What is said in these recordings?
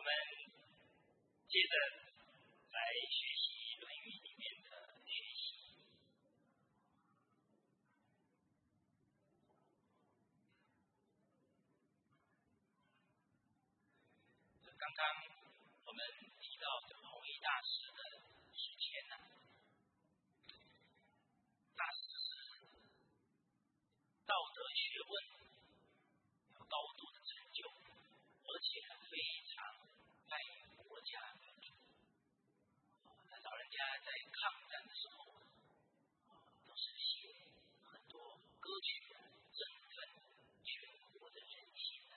们接着来学习《论语》里面的学习。刚刚我们提到这个弘一大师的时间呢，大师是道德学问有高度的成就，而且非常爱国家民族。老人家在抗战的时候，都是写很多歌曲振奋全国的人心的。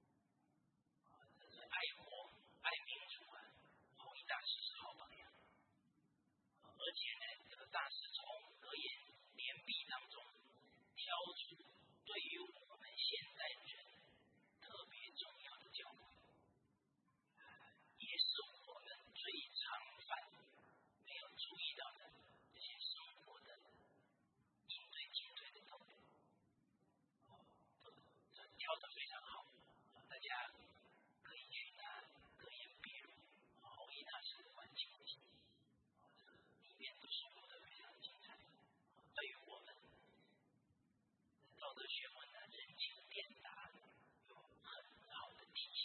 爱国爱民族弘一大师是好榜样。而且呢，这个大师从格言联璧当中挑出对于我们现代人特别重要的教育，也是我们最常犯没有注意到的这些生活的应对进退的道理，这挑得非常好，大家可以去拿格言笔录，弘一大师的观清记，里面都收录得非常精彩，对于我们道德学问的人情颠达有很好的提醒。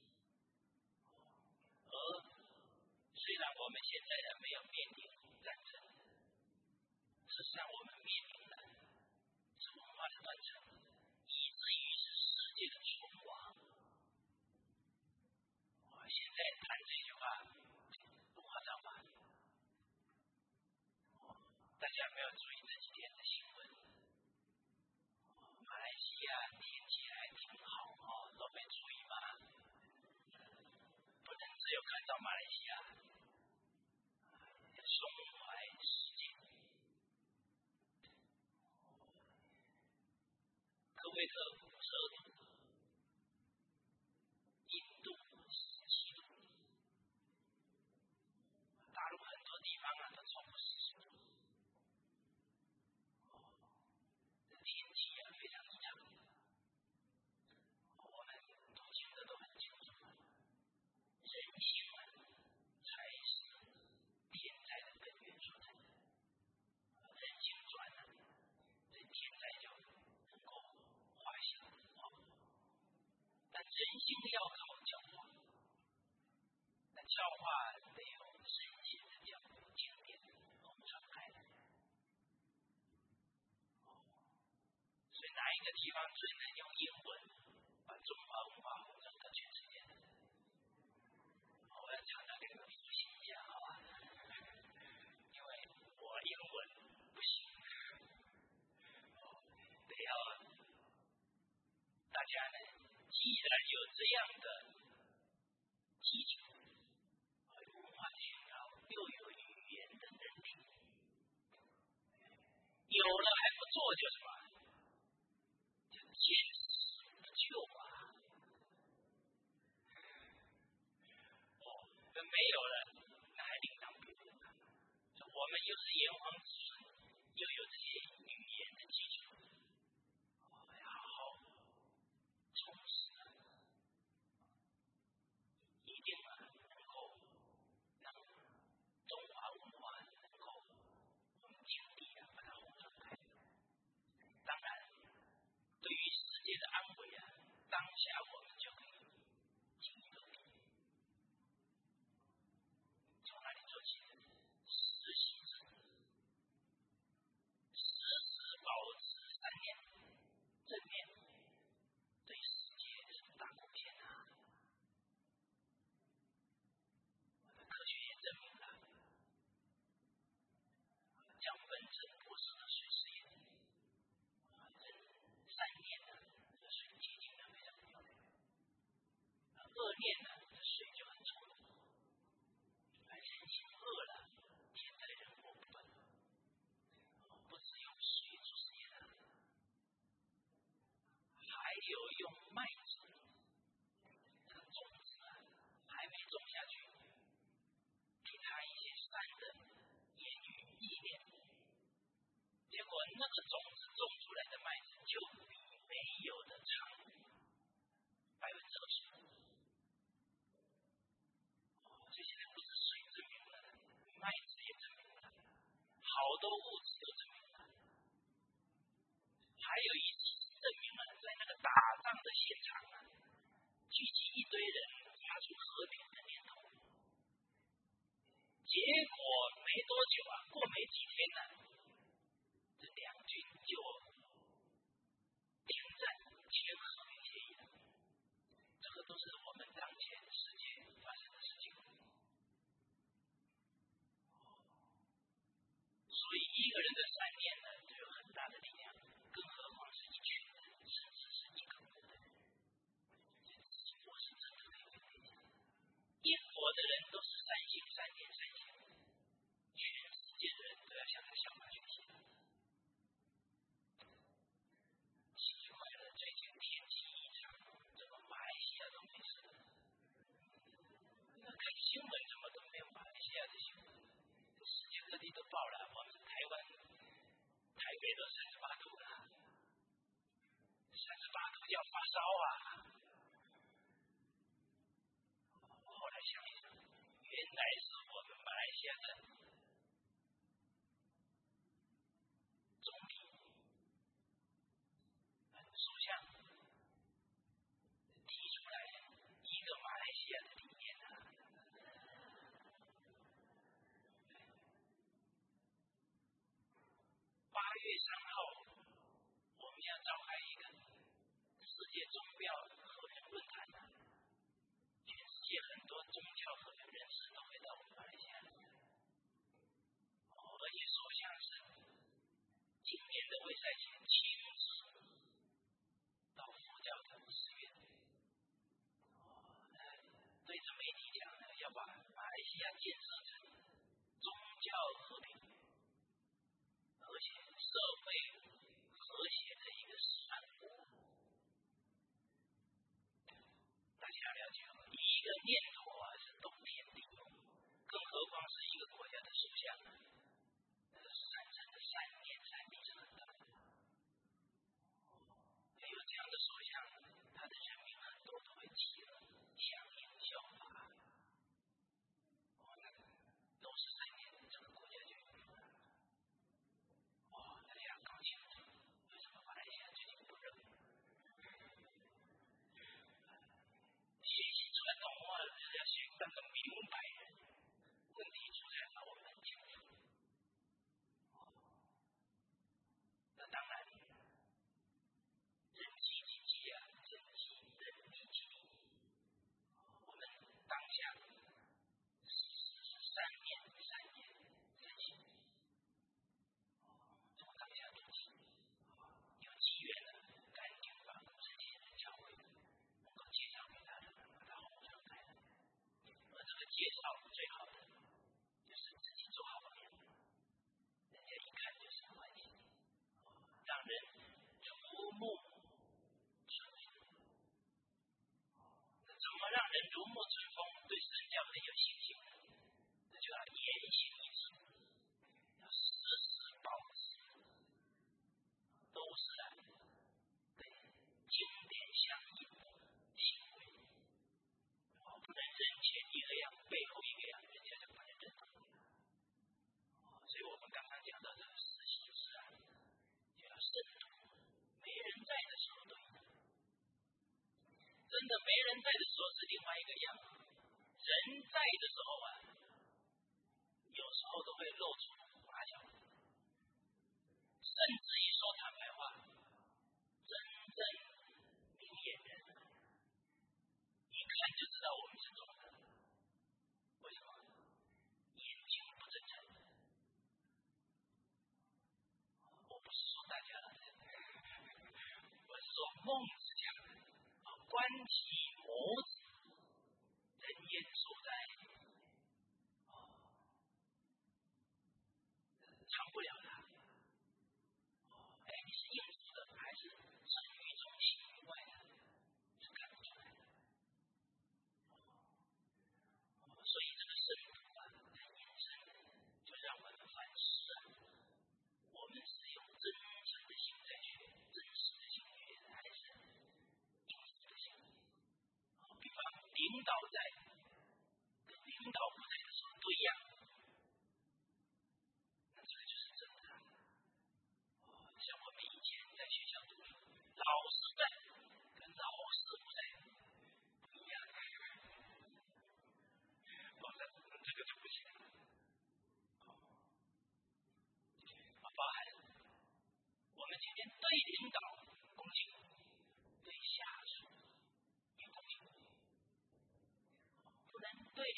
而虽然我们现在没有面临战争，事实上我们面临的是文化的断层，以至于是世界的存亡。现在谈这句话不夸张吧？大家有没有注意这几天的新闻？马来西亚天气还挺好都没注意吗？不能只有看到马来西亚，胸怀世界。科威特52度，印度17度，大陆很多地方都超过40度。天气非常异常，我们读经的都很清楚，人性才是天灾的根源所在。人性转了，这天灾就能够化小。但人性要靠教化，那教化得有圣贤的教经典传开来。所以哪一个地方最能用英文把中华文化弘传到全世界？我要常常跟你们复习一下，好吧？因为我英文不行，得要大家呢，既然有这样的基础，文化熏陶，又有语言的能力，有了还不做就什么？见死不救跟没有了，那还另当别论。我们又是炎黄子孙，又有这些语言的基础，要好好充实，一定能够让中华文化能够我们经历把它弘传开。当然，对于世界的安危当下我们就可以尽一份力。从哪里做起？实习制，时时保持3年正面，对世界是大贡献科学也证明了，江本正博士的水实验，人3年这水洁净的非常漂亮，2年这水就很臭了。人心恶了，天灾人祸不断，不只用水做实验还有用麦子，这个种子还没种下去，给他一些善的言语意念，结果那个种子种出来的麦子就比没有的长50%。 现场啊，聚集一堆人发出和平的念头，结果没多久啊，过没几天呢，这两军就停战签和平协议了。这个都是我们当前世界发生的事情。所以一个人的善念呢，就有很大的力量，更何况是一群人，甚至是一个国的人。我是真的可以跟你讲，一国的人都是善心、善念、善行，全世界的人都要向他效法学习。奇怪了，最近天气异常，怎么马来西亚都没事了？那看新闻怎么都没有马来西亚的新闻？世界各地都报了，我们台湾、台北都38度了，38度叫发烧啊！我后来想一想，原来是我们马来西亚的总理、首相提出来一个马来西亚的理念啊。8月3号，我们要召开一个世界宗教和平论坛啊，全世界很多宗教和平人士都会到我们马来西亚来，而且首相是今年的卫赛前亲自到佛教的寺院，对着媒体讲呢，要把马来西亚建设成宗教和平，而且社会和谐的一个示范国。大家了解吗？一个念头啊是动天地，更何况是一个国家的首相啊，产生的善念善力是很大的。有这样的首相，他的人民很多都会起了响应效法，都是善念，这个国家就有福了。大家搞清楚为什么马来西亚最近不热？学习传统文化就是要学当个明白人，问题出在哪我们很清楚。那当然，人际经济啊，人力经济，我们当下是善念、善言、善行，从当下做起。有机缘了，赶紧把古圣先人教诲能够介绍给他的，把它弘扬开来。而这个介绍最好的就是自己做好榜样，人家一看就是欢喜，让人如沐春风。那怎么让人如沐春风，对身教很有信心呢？那就要言行一致，要时时保持都是对经典相应的行为，不能人前一个样，背后一个样，人家就不能认同。所以我们刚刚讲到这个实习自然，就要慎独，没人在的时候都一样。真的没人在的时候是另外一个样，人在的时候啊，有时候都会露出马脚，甚至于说坦白话，真正明眼人一看就知道我们是装的。为什么？眼睛不真诚。我不是说大家，我是说孟子讲的，观其眸子，人焉所在？长不了的。你是应付的还是生于中心于外的，是看不出来的。所以这个深度啊，在引申就让我们反思啊，我们是用真诚的心在学，真实的心学，还是应付的心？比方领导在跟领导不在的时候都一样，那这个就是真的。像我们以前在学校读书，老师在跟老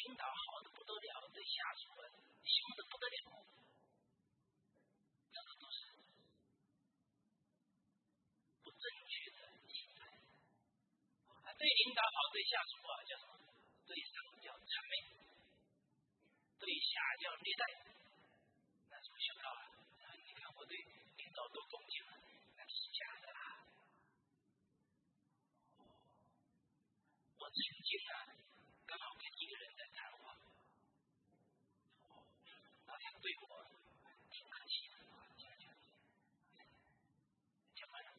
领导好的不得了，对下属凶的不得了，这个都是不正确的心态。对领导好，对下属叫什么？对上叫谄媚，对下叫虐待，那怎么修道啊？你看我对领导多恭敬，那是假的啦。我曾经刚好跟一个人在谈话，他对我挺客气的，讲完了，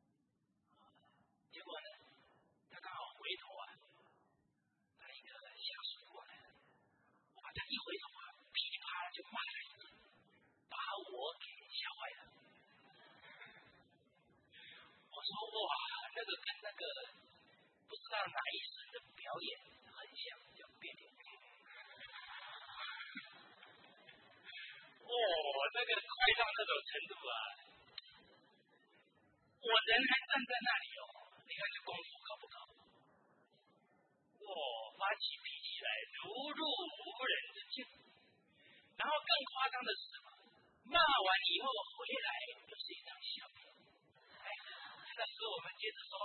结果呢，他刚好回头他一个下属过来了，他一回头噼里啪啦就骂了一顿，把我给吓坏了。我说哇，那个跟那个不知道哪一省的表演很像，叫别扭。那个快到那种程度我人还站在那里你看这功夫高不高？发起脾气来如入无人之境。然后更夸张的是什么？骂完以后回来又是一张笑脸。那时候我们接着说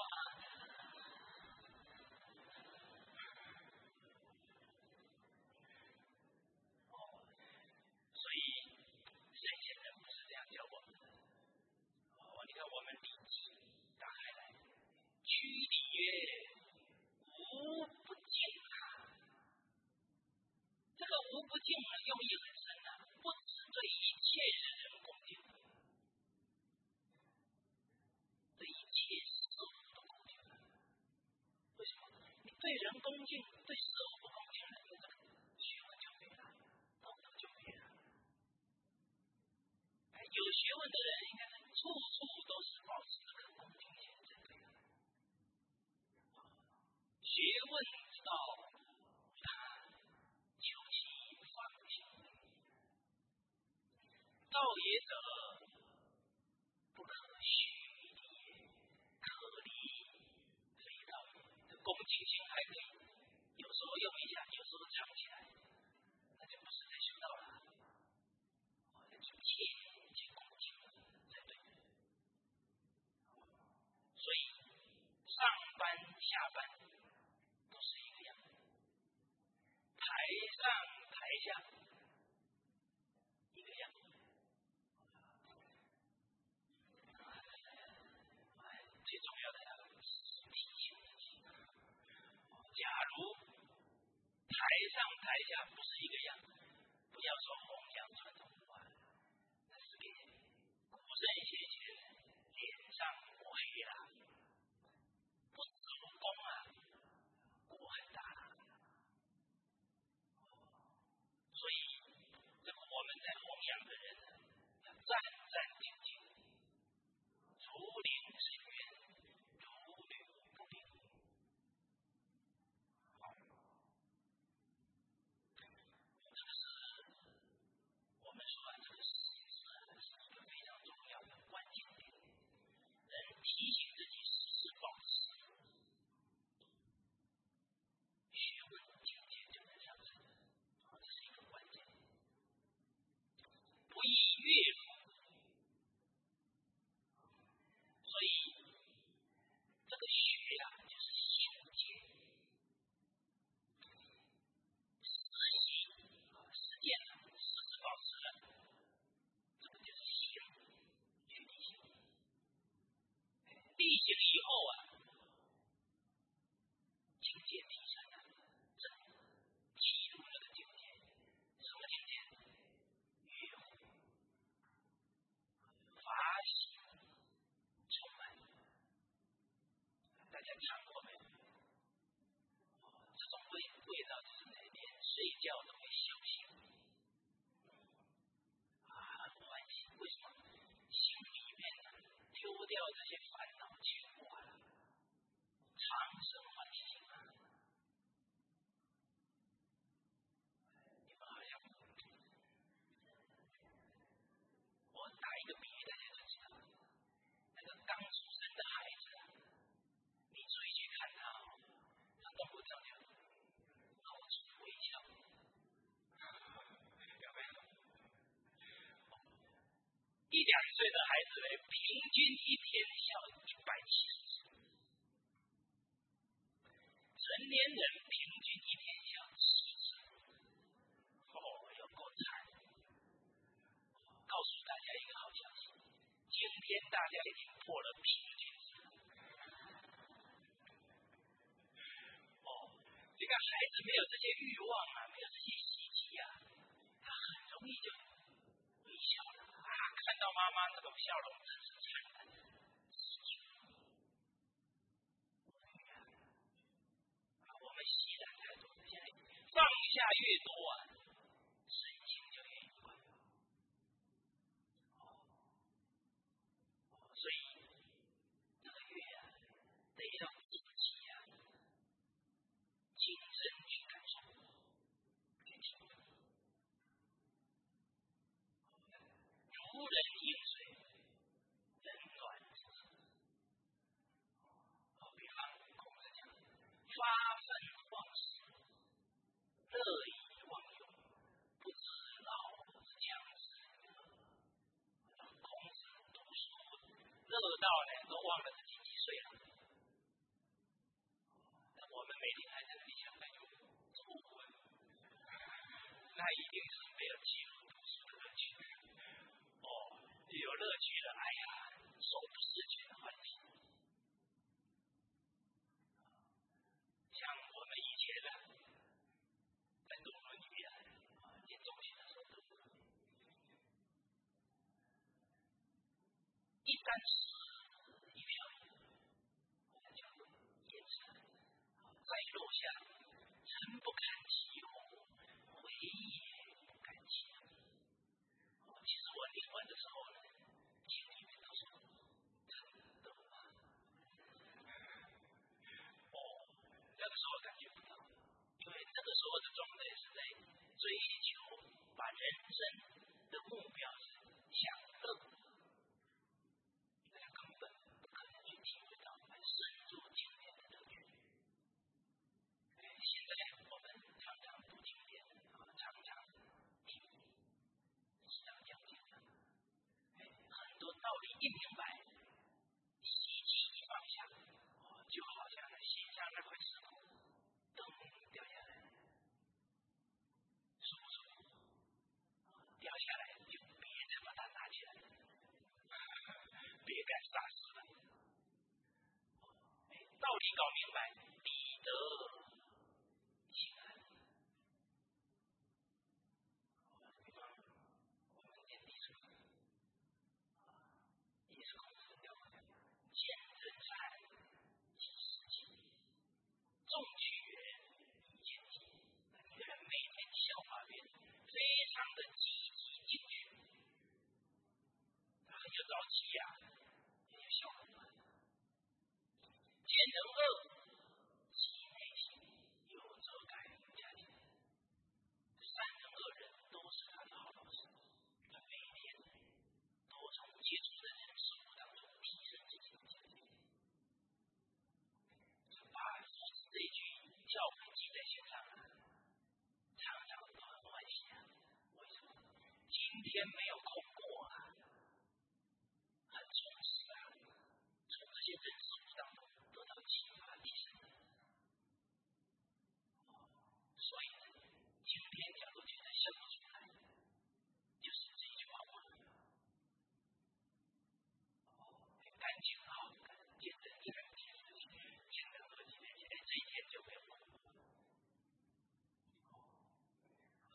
所以圣贤人不是这样教我们的。你看我们礼记打开来，居礼曰：无不敬这个无不敬用意很深不只对一切人恭敬，对一切事物都恭敬。为什么？你对人恭敬，对事物不恭敬了，你这个学问就没了，道德就没了。有学问的人应该是处处都是保持这个恭敬心才对的。学问之道，求其放心。道也者，不可虚礼也，可离非道也。这恭敬心还可以，有时候用一下，有时候藏起来，那就不是在修道了。一切去恭敬才对。所以上班下班都是一个样，台上台下一个样。最重要的提醒自己，假如台上台下不是一个样，不要说弘扬传统文化，那是给古圣先贤脸上抹黑了，不知武功锅很大。所以这个我们在弘扬的人要战战兢兢，如临深渊，如履不冰。这个是我们说这个是一个非常重要的关键点，能提醒自己时时保持学问境界就能上升，这是一个关键。不亦乐乎？所以这个学就是心结，实践了，时时保持了，这个就是行，去力行。力行以后境界提升了，真进入那个境界。什么境界？乐乎，法喜充满。大家尝过没有？这种味道就是连睡觉都会休息。很欢喜。为什么？心里面丢掉这些烦恼牵挂了，长生欢喜你们好像，我打一个比喻，大家就知道了。那个刚出生的孩子你出去岁的孩子呢，平均一天笑170次，成年人平均一天笑7次。有够惨！告诉大家一个好消息，今天大家已经破了平均值。这个孩子没有这些欲望啊，没有这些希冀啊，他很容易就微笑了啊！看到妈妈那种笑容，真是灿烂喜庆。我们习染太多，现在放下越多啊，神情就越愉快。所以这个月啊，得让自己啊，亲身去感受，去体会。如人饮水，冷暖自知。比方孔子讲，发愤忘食，乐以忘忧，不知老之将至。孔子读书乐到呢，都忘了自己几岁了。我们每天还在那里想那种作文，那一定是没有记录读书的乐趣。有乐趣了，哎呀，手不释卷的欢喜。像我们以前呢，在读《论语》啊，念中学的时候读，一箪食，一瓢饮，叫言之。再落下，臣不堪其忧，回也不堪其忧。其实我念完的时候呢，心里面都是真的吗？那个时候感觉不到，因为那个时候的状态是在追求，把人生的目标是享乐，那根本不可能去体会到深入经典的乐趣。现在我们常常读经典，常常听西洋讲经的，很多道理一明白，希冀一放下，就好像心上那块石头噔掉下来，舒不舒服？掉下来就别再把它拿起来，别干傻事了。道理搞明白，彼得心安。比方我们念历史课，也是孔子教的，见人善，即事亲，众取远，以见机。一个人每天笑话别人，非常的积极进取，他很有着急呀，也有笑容啊。见人恶，其内心有则改加进。善人恶人都是他的好老师，他每天都从接触的人事物当中提升自己的境界。把父子这一句教诲记在心上啊，常常都很欢喜啊。为什么？今天没有空过啊，很充实啊，从这些人事物当中得到启发提升。所以今天假如觉得笑不出来，就是这一句话话。感情好，见人善，即事亲，见人恶，即内心。这一天就没有空。好，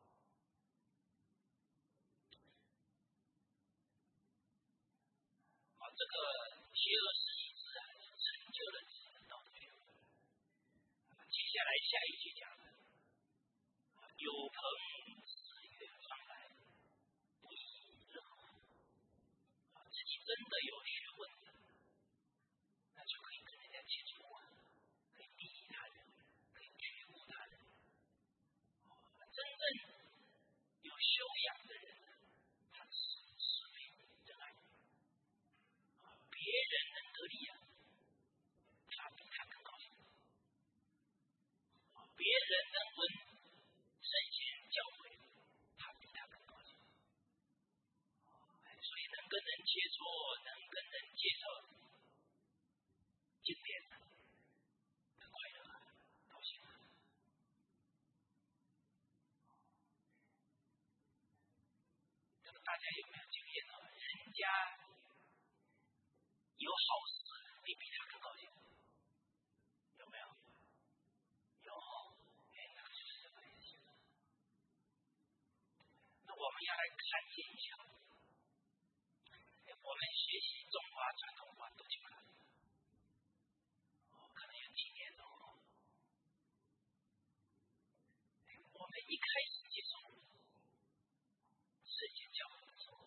这个邪恶是一致啊，成就了自己的道德学问。接下来下一句讲了，有朋自远方来，不亦乐乎。自己真的有学问的，那就可以跟人家接触啊，可以利益他人，可以觉悟他人。真正有修养的人，他是非仁爱，别人能得利啊，他比他更高兴；别人能闻圣贤教诲，他比他更高兴。所以能跟人大家有没有经验呢？人家有好事，你比他更高兴，有没有？有，那个就是这个意思。那我们要来看见一下，我们学习中华传统文化多久了？可能有几年了。我们一开始接受圣经教育的时候，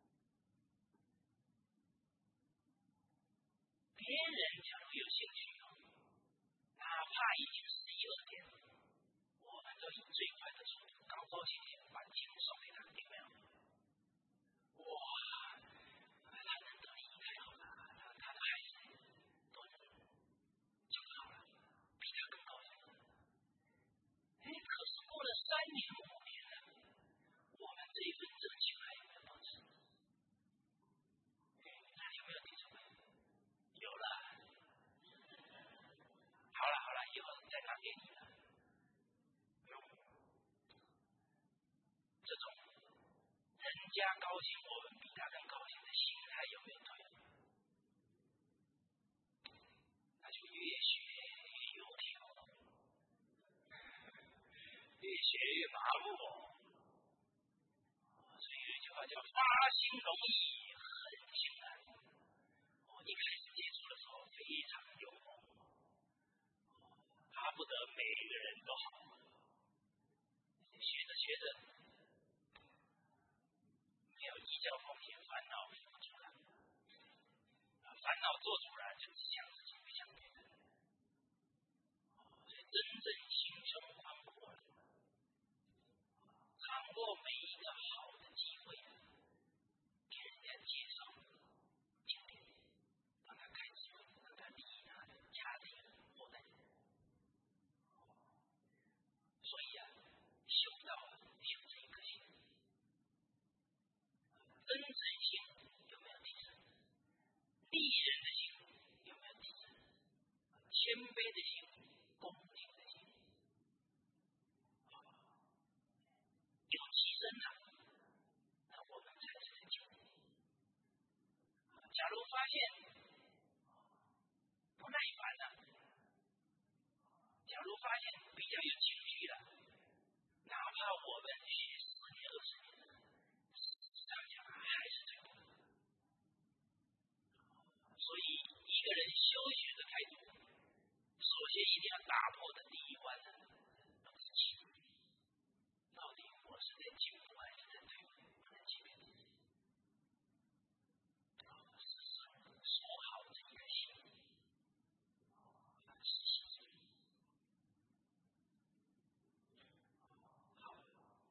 别人假如有兴趣，哪怕已经11、12点，我们都以最快的速度高高兴兴把经送给他，有没有？哇，他能得利益太好了，他的孩子都能教好了，比他更高兴。可是过了3年、5年了，我们这一份热情还有没有保持？那有没有听出来？有了。好了，以后再拿给你了。这种人家高兴，我们比他更高兴的心态有没有对？那就越学越油条，越学越麻木。所以有一句话叫发心容易横心难。一开始接触的时候非常幽默，巴不得每一个人都好。学着没有依教奉行，烦恼做主了，烦恼做主了就只想自己不想别人。所以真正心胸宽阔了，掌握每一个好的机会，给人家介绍经典，让他开智慧，让他利益他的家庭后代。所以修道修这一颗心，真诚心有没有提升？利人的心有没有提升？谦卑的心，恭敬的心，有提升了，那我们才是在进步。假如发现不耐烦了，假如发现比较有情绪了，哪怕我们学10年、20年，实际上讲还是退步。所以一个人修学的态度，首先一定要打破的第一关呢，都是气。到底我是在进步还是在退步？不能欺骗自己。时时说好这一个心，凡事细心。好，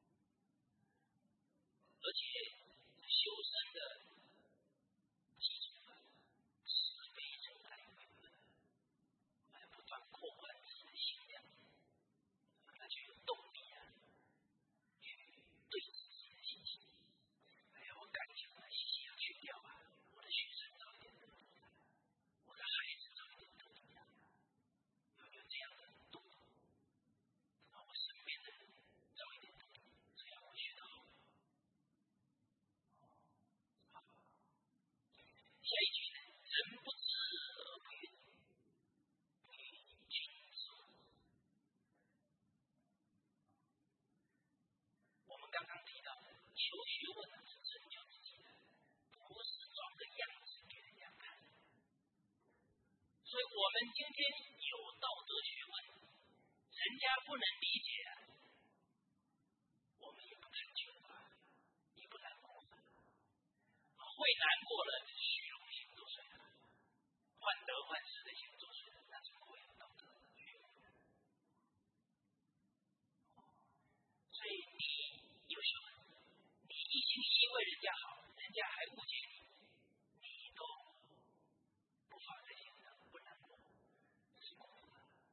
而且修身的基础慈悲仁爱为本，不断扩宽自己的心量，那就有动力去对自己的信心。我感情信息要去掉我的学生早一点得力，我的孩子早一点得力，有这样的动力，我身边的人早一点得力，这样我学得好。下一句呢？人不知而不愠，与君之物。我们刚刚提到的，求学问是成就自己的，不是装个样子给人家看。所以我们今天有道德学问，人家不能理解我们也不苛求也不难过。会难过了，虚荣心作祟了，患得患失的心作祟了，那是不会有道德学问。所以你优秀，你一心因为人家好，人家还误解你，你都不发这心的，不难过，是苦的。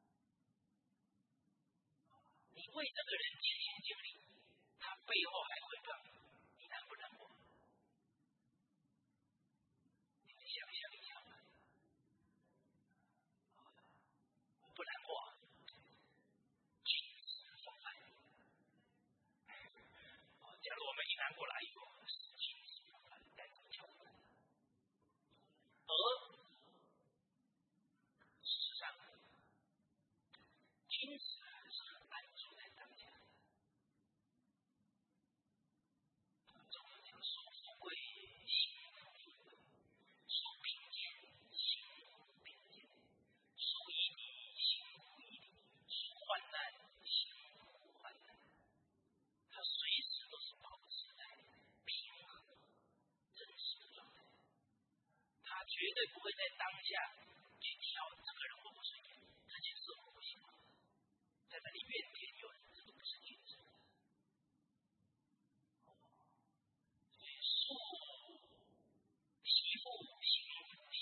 你为这个人尽心尽力，他背后还会帮你，你难不难过？你想象一下吧，不难过。君子风范。假如我们一难过了，哎呦，失去此是很安住在当下。中文讲受富贵，心富富贵；受贫贱，心富贫贱；受夷狄，心富夷狄；受患难，心富患难。他随时都是保持在平和、真实的状态。他绝对不会在当下去挑这个人我不顺眼，这件事我不喜欢，在那里怨天尤人，这都不是君子。所以恕媳妇行夫媳，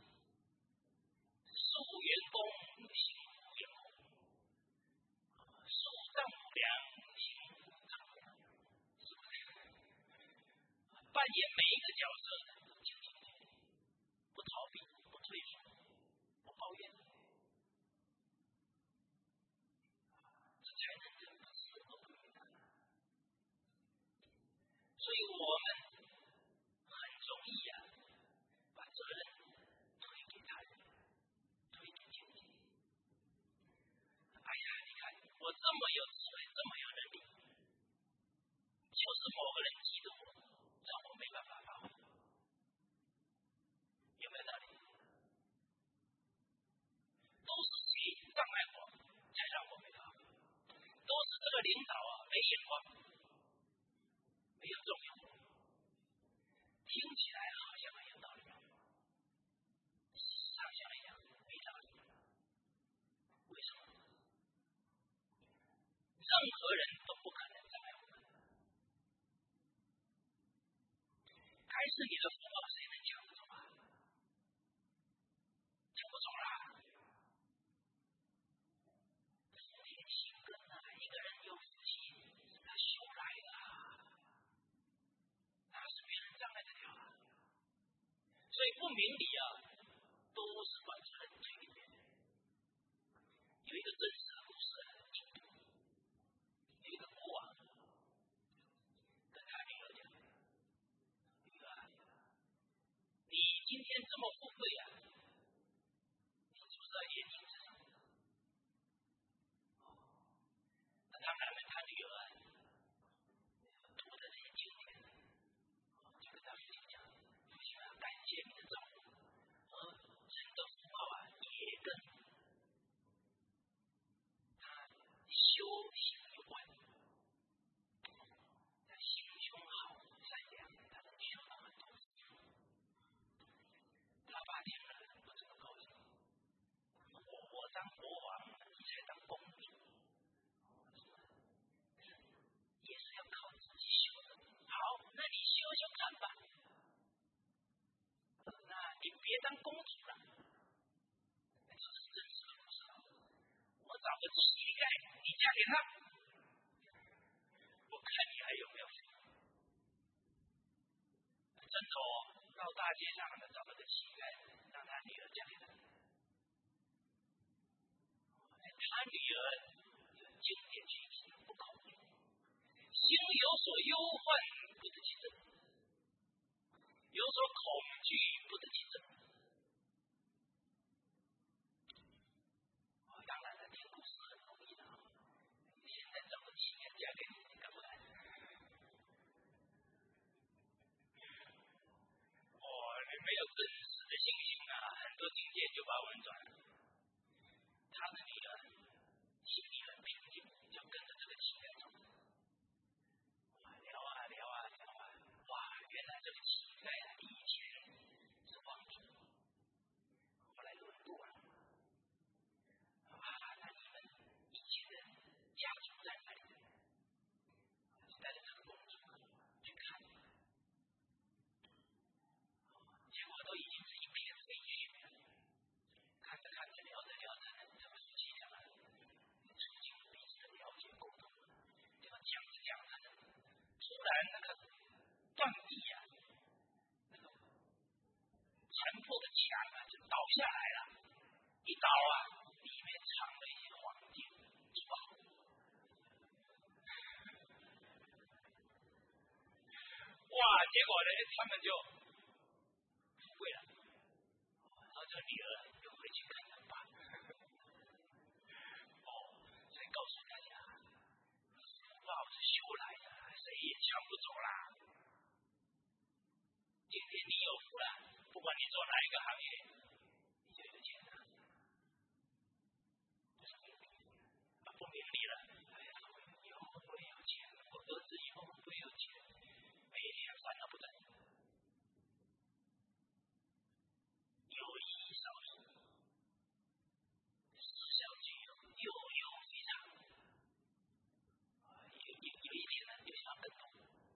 恕员工行夫员工，恕丈母娘行夫丈母娘，是不是？扮演每一个角色都尽心尽力，不逃避，不退缩，不抱怨，这才能人不死而不灭。所以我们很容易把责任推给他人，推给亲戚。哎呀，你看我这么有智慧，这么有能力，就是某个人激着我，让我没办法发挥。有没有道理？都是谁障碍我，才让我没发挥？都是这个领导没眼光，没有重用。听起来好像很有道理，事实上想一想没道理。为什么？任何人都不可能障碍我们。该是你的福报，谁能抢得走啊？抢不走啦！福田心根啊，一个人有福气是他修来的，哪是别人障碍得了啊？所以不明理都是把责任推给别人。有一个真实的故事，印度有一个国王跟他女儿讲：“女儿，你今天这么富贵你知不知道原因是什么？”那当然了，他女儿读的这些经典，就跟他父亲讲：“父亲感谢你的照顾，人的福报也跟他修行有关。他心胸好、善良，他能学到很多。”他爸听了不怎么高兴。我当国王，你才当公主，也是要靠自己修的。好，那你修修看吧。那你别当公主了。这是真实的故事。我找个乞丐，你嫁给他，我看你还有没有福。真的到大街上找了个乞丐，让他女儿嫁给他。他女儿经典句子不考虑，心有所忧患不得其正，有所恐惧不得其正。当然了，听故事很容易的。现在找个乞丐嫁给你，你敢不敢？你没有真实的信心很多境界就把我们转了。他的女儿心里很平静，就跟着这个乞丐走。聊原来这个乞丐以前是王族，后来沦落了。那你们以前的家族在哪里？带着这个公主去看，结果都已经是一片废墟了。看着聊着这个夫妻俩促进了彼此的了解沟通。结果讲着突然那个断壁那个残破的墙就倒下来了。一倒里面藏了一些黄金珠宝。结果呢，他们就富贵了。然后这个女儿就回去看他爸。 烦恼不断，有益少数，时效具有，有用非常。有一点呢，就想更多。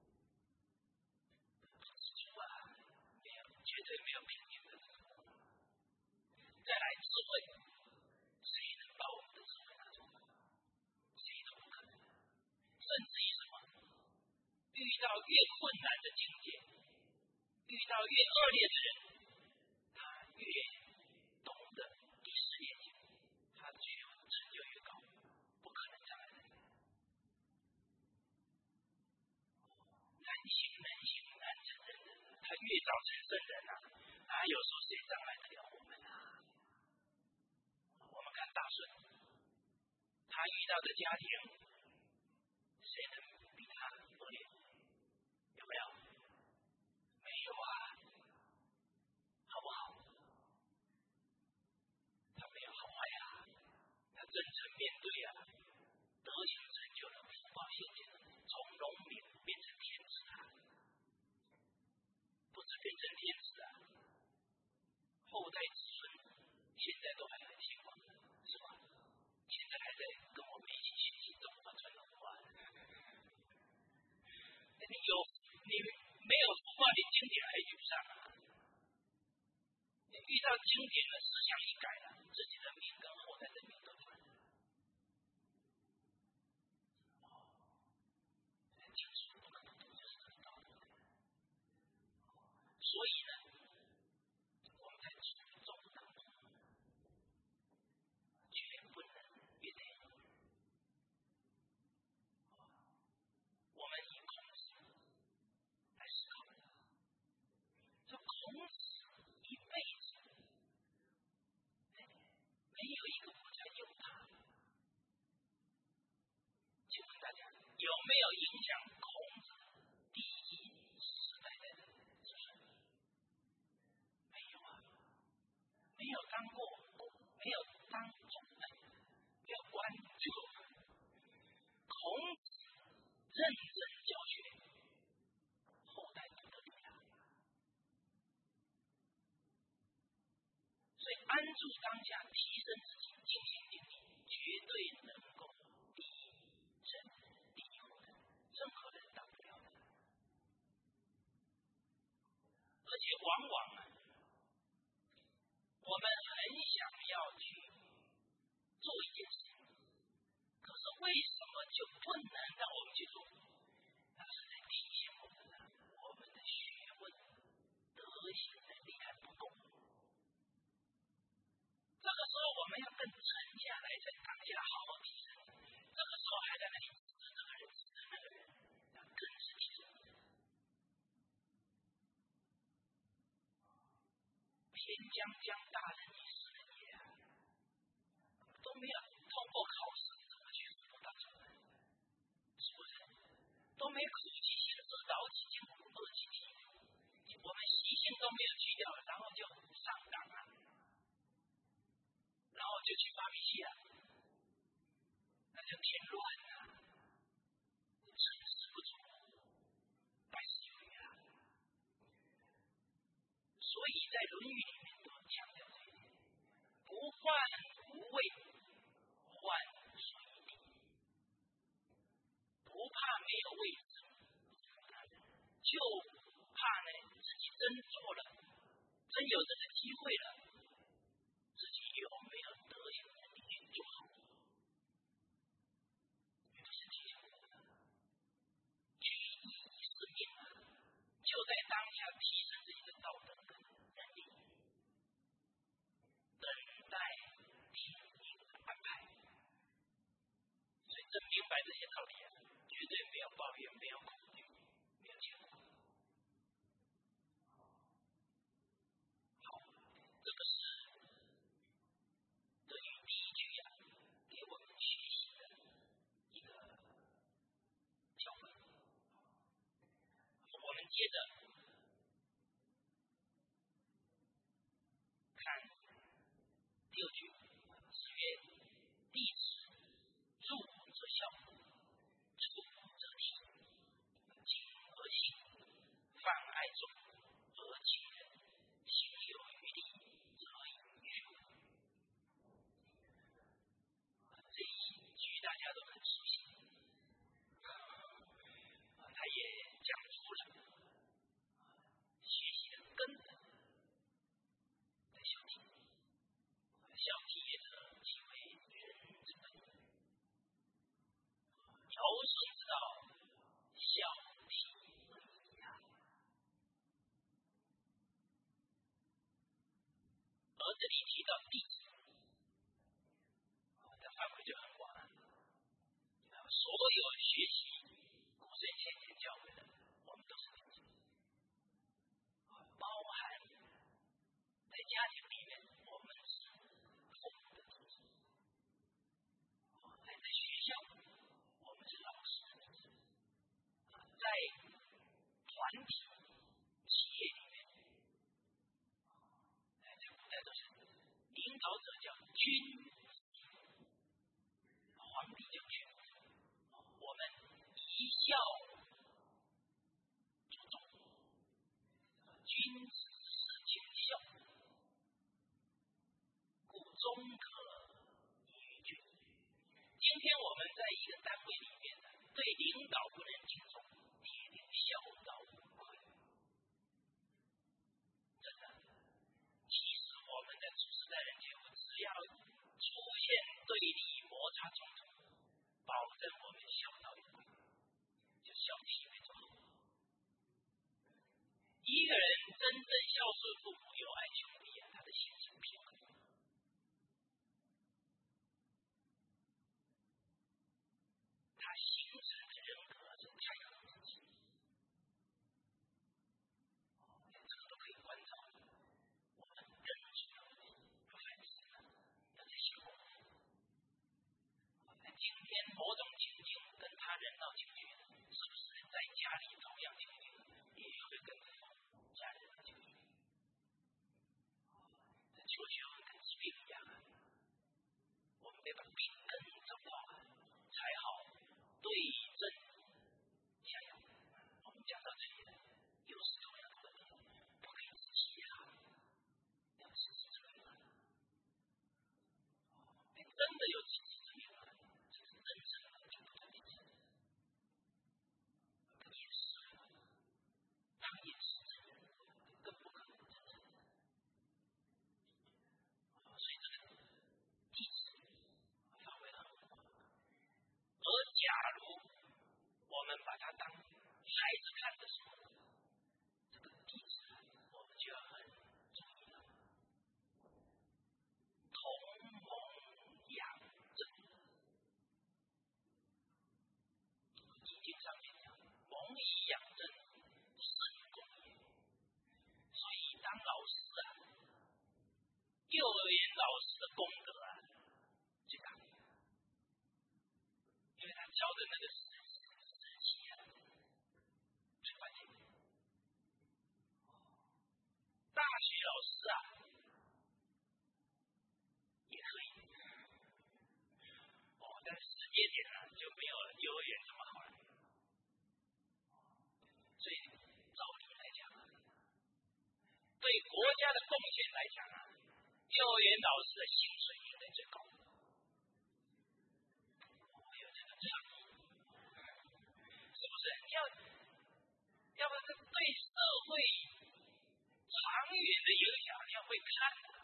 主啊，没有，绝对没有平均的。再来智慧，谁能把我们的智慧拿出来？谁都不可能。甚至于什么？遇到越困难的境界，遇到越恶劣的人，他越懂得以事业心，他具有成就越高，不可能障碍的。难行难行难成人人，他越早成圣人啊，哪有说谁障碍得了我们啊？我们看大顺，他遇到的家庭，谁能比他恶劣？有没有？没有啊，好不好？他没有好坏啊，他真诚面对啊，德行成就了，福报现前了，从农民变成天子啊，不止变成天子啊，后代子孙现在都还很兴旺，是吧？现在还在跟我们一起学习中华传统文化。你没有福报，你经典还遇不上啊！你遇到经典了，思想一改了，自己的命跟后代的命都转了。经书不可能读，就是这个道理。所以呢，我们在初中当中，绝不能越内。我们以孔子来思考，这孔子一辈子没有一个国家有他。请问大家有没有影响孔子第一时代的子孙？没有啊，没有当过，没有当主任，没有关注。孔子认真教学，后代读得厉害。所以安住当下，提升自己，尽心尽力，绝对能够第一生第一后代，任何人当不了的。而且往往啊，我们很想要去做一件事，可是为什么就不能让我们去做？那是在提醒我们我们的学问、德行能力还不够。这个时候我们要更沉下来，在当下好好提升。这个时候还在那里指这个人、指那个人，要更是提升。偏将大人与世人也啊，都没有通过考试，怎么去辅导出来？是不是？都没有口气写字早几经恶几经，我们习性都没有去掉，然后就上当了，然后就去发脾气了，那就添乱了，成事不足，败事有余啊。所以在《论语》里面都强调这一点：不患无位，患随地。不怕没有位置，就怕呢自己真做了，真有这个机会了，自己有没有德行能力去做好？这是提醒我们的。举一以示命啊，就在当下提升自己的道德跟能力，等待天意的安排。所以真明白这些道理啊，绝对没有抱怨，没有恐惧，没有牵挂。好，这个是德语第一句啊，给我们学习的一个教诲。我们接着看第二句，子曰：“弟子入则孝，出则悌，谨而信，反这里提到弟子，这范围就很广了。所有学习古圣先贤教诲的，我们都是弟子，包含在家庭里面，我们是父母的弟子；在学校，我们是老师的弟子；在团体、企业里面，在古代都是领导者叫君子，皇帝叫君子。我们一孝注重，君子事亲孝，故中可异于君。今天我们在一个单位里面，对领导不能敬重，铁定孝道无愧。真的，其实我们在处事待人接物，只要出现对立、摩擦、冲突，保证我们孝道有愧，就孝悌没做好。一个人真正孝顺父母、有爱兄弟，他的心情平衡。他形成的人格是太阳的自己，这个都可以关照。我们根据要反思，要在心中。今天某种情境跟他人闹情绪，是不是在家里同样情绪，也会跟家人闹情绪？这求学跟治病一样，我们得把病根找到，才好对症下药。我们讲到这里，又是同样的问题，不可以自欺要自知之明。真的有自知之明，这是真正的就不得理解。也是，他也是真人，更不可能真正。所以这个弟子范围很广。而假如我们把他当孩子看的时候，这个弟子我们就要很注意了。同盟养正，易经上面讲，蒙以养正，慎功也。所以当老师幼儿园老师的功德最大，因为他教的那个时期最关键。大学老师也可以，但时间点就没有幼儿园这么好了。所以照理来讲对国家的贡献来讲幼儿园老师的薪水应该最高。有这个倡议，是不是？要不然对社会长远的影响要会看的。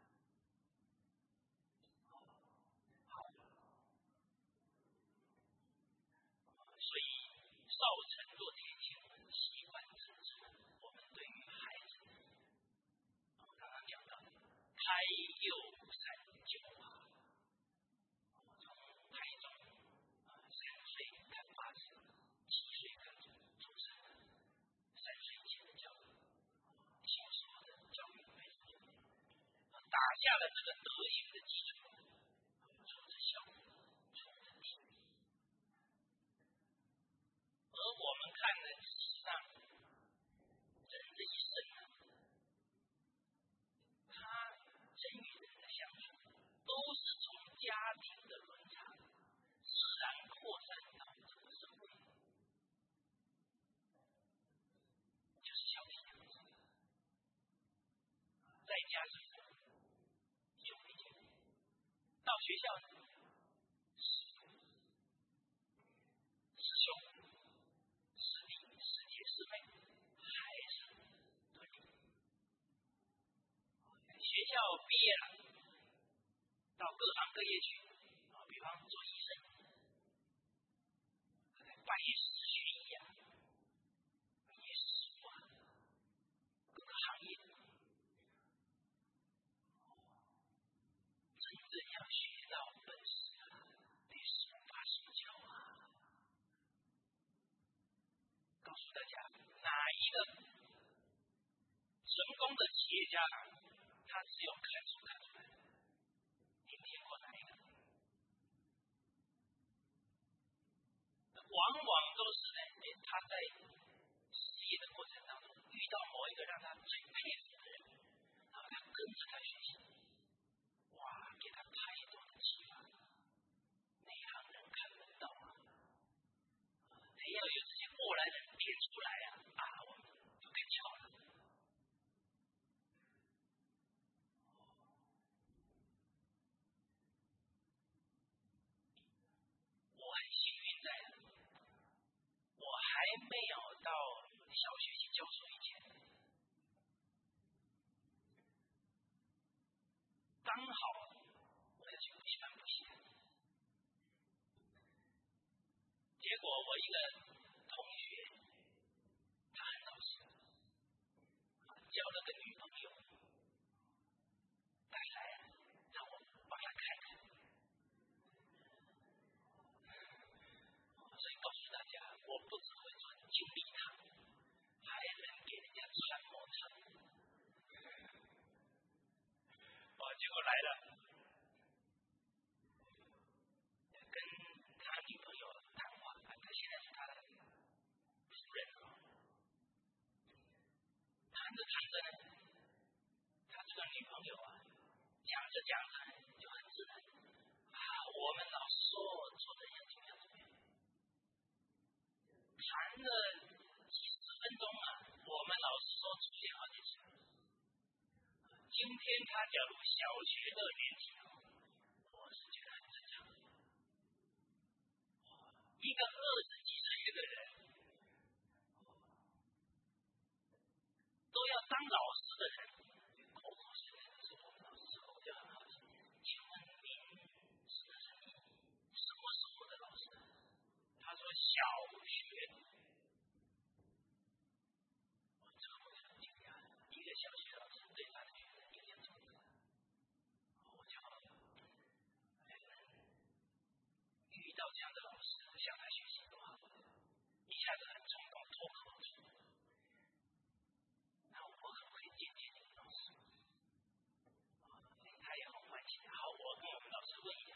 所以少成若天性，习惯成熟。我们对于孩子，我刚刚讲到胎幼三九，从胎中3岁看8次，7岁看出生，3岁以前的教育，小时候的教育没有错，打下了这个德行的基础，出自孝，出自悌。而我们看呢，事实上人的一生他人与人的相处都是从家庭的伦常自然扩散到整个社会，就是孝悌养正。在家是父母兄弟姐妹，到学校呢师兄师弟师姐师妹，还是伦理。学校毕业了，到各行各业去比方做医生，百事学艺也是各个行业。 业家他只有看书看出来，你听过哪一个？往往都是呢，他在事业的过程当中遇到某一个让他最佩服的人，然后他跟着他学习，哇，给他太多的启发，内行人看门道啊，得要有这些过来人点出来啊，我们就开窍了。我很幸运在我还没有到小学去教书以前，刚好我要去补习班补习，结果我一个同学，他很老实，交了个女朋友，带来让我帮他看看。所以告诉大家，我不只会做经理堂，还能给人家穿模特。结果来了，跟他女朋友谈话，他现在是他的夫人了。谈着谈着呢，他这个女朋友讲着讲着就很自然我们老师说做的要怎么样怎么样。谈了几十分钟我们老师说出现好几次。今天他假如小学2年级我是觉得很正常。一个20几岁的人都要当老师的人，口口声声的说我们老师口就很好听。请问您是你什么时候的老师？他说小学。这个我就很惊讶，一个小学老师对他的学生影响这么大。我就遇到这样的老师向他学习多好，一下子很冲动脱口而出。那我可不可以见见你们老师？他也很欢喜。好，我跟我们老师问一下。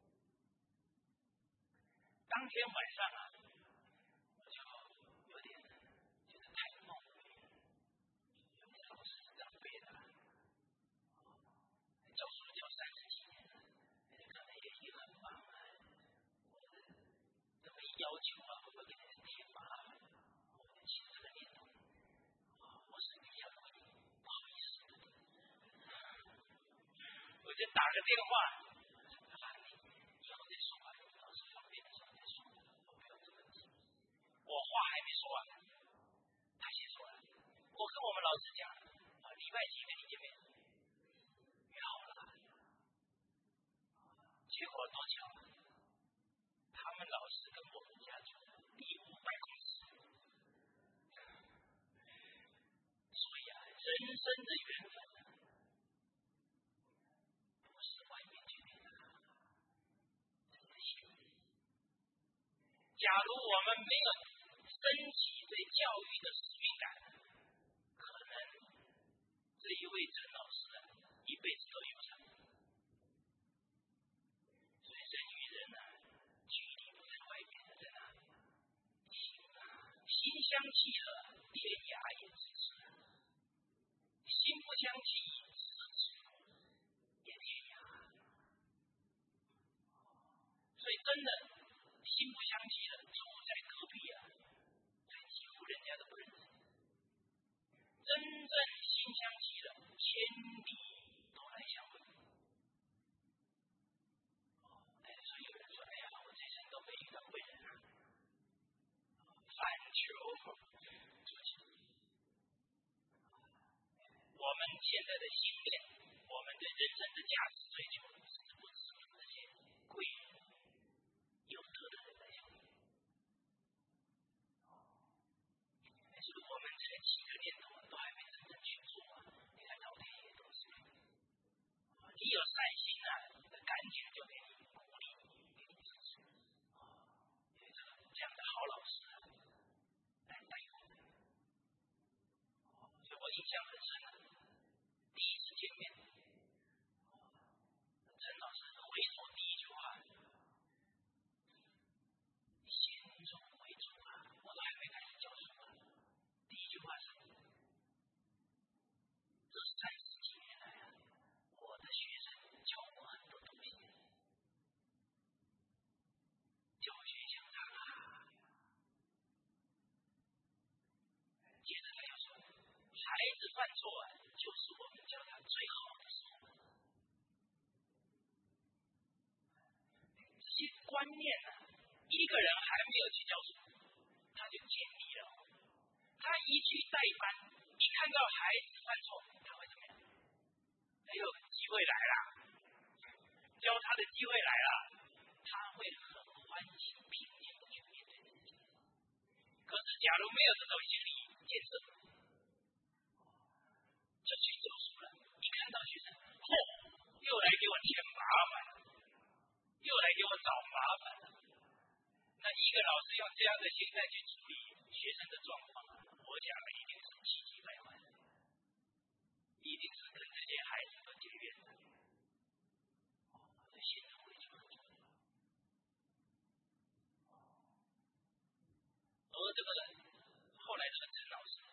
当天晚上我就有点就是太冒昧了。有些老师是长辈的，教书教30几年了，可能也很忙这么一要求会不会给人家添麻烦？我就起这个念头。我是你要问你，不好意思，我就打个电话。以后再说吧，老师方便的时候再说，我不用这么急。我话还没说完，他先说了。我跟我们老师讲，礼拜几跟你见面，约好了。结果多巧了，他们老师跟我们家住离500公尺，所以人生的缘分不是外面决定的，假如我们没有升起对教育的使命感，可能这一位陈老师一辈子都有成。所以人与人距离不在外面，在哪里？心相契合，天涯也咫尺；心不相契，咫尺也天涯。所以真的心不相契了，住在隔壁几乎人家都不认识。真正心相契了，千里都来相会。所以有人说，哎呀，我这生都没遇到贵人反求诸己。我们现在的信念，我们对人生的价值追求，是不只跟这些贵人有德的人来相遇。但是我们这几个念头都还没真正去做你看老天爷都是你有善心赶紧就给你鼓励，给你支持。这样的好老师来带我们。所以我印象很深观念呢，一个人还没有去教书，他就建立了。他一去带班，一看到孩子犯错，他会怎么样？哎呦，机会来了，教他的机会来了，他会很欢喜平静的去面对自己。可是假如没有这种心理建设，就去教书了，一看到学生，又来给我添麻烦，又来给我找麻烦了。那一个老师用这样的心态去处理学生的状况，我想一定是气急败坏，一定是跟这些孩子都结怨的。心的回去很重要。而这个后来这个陈老师，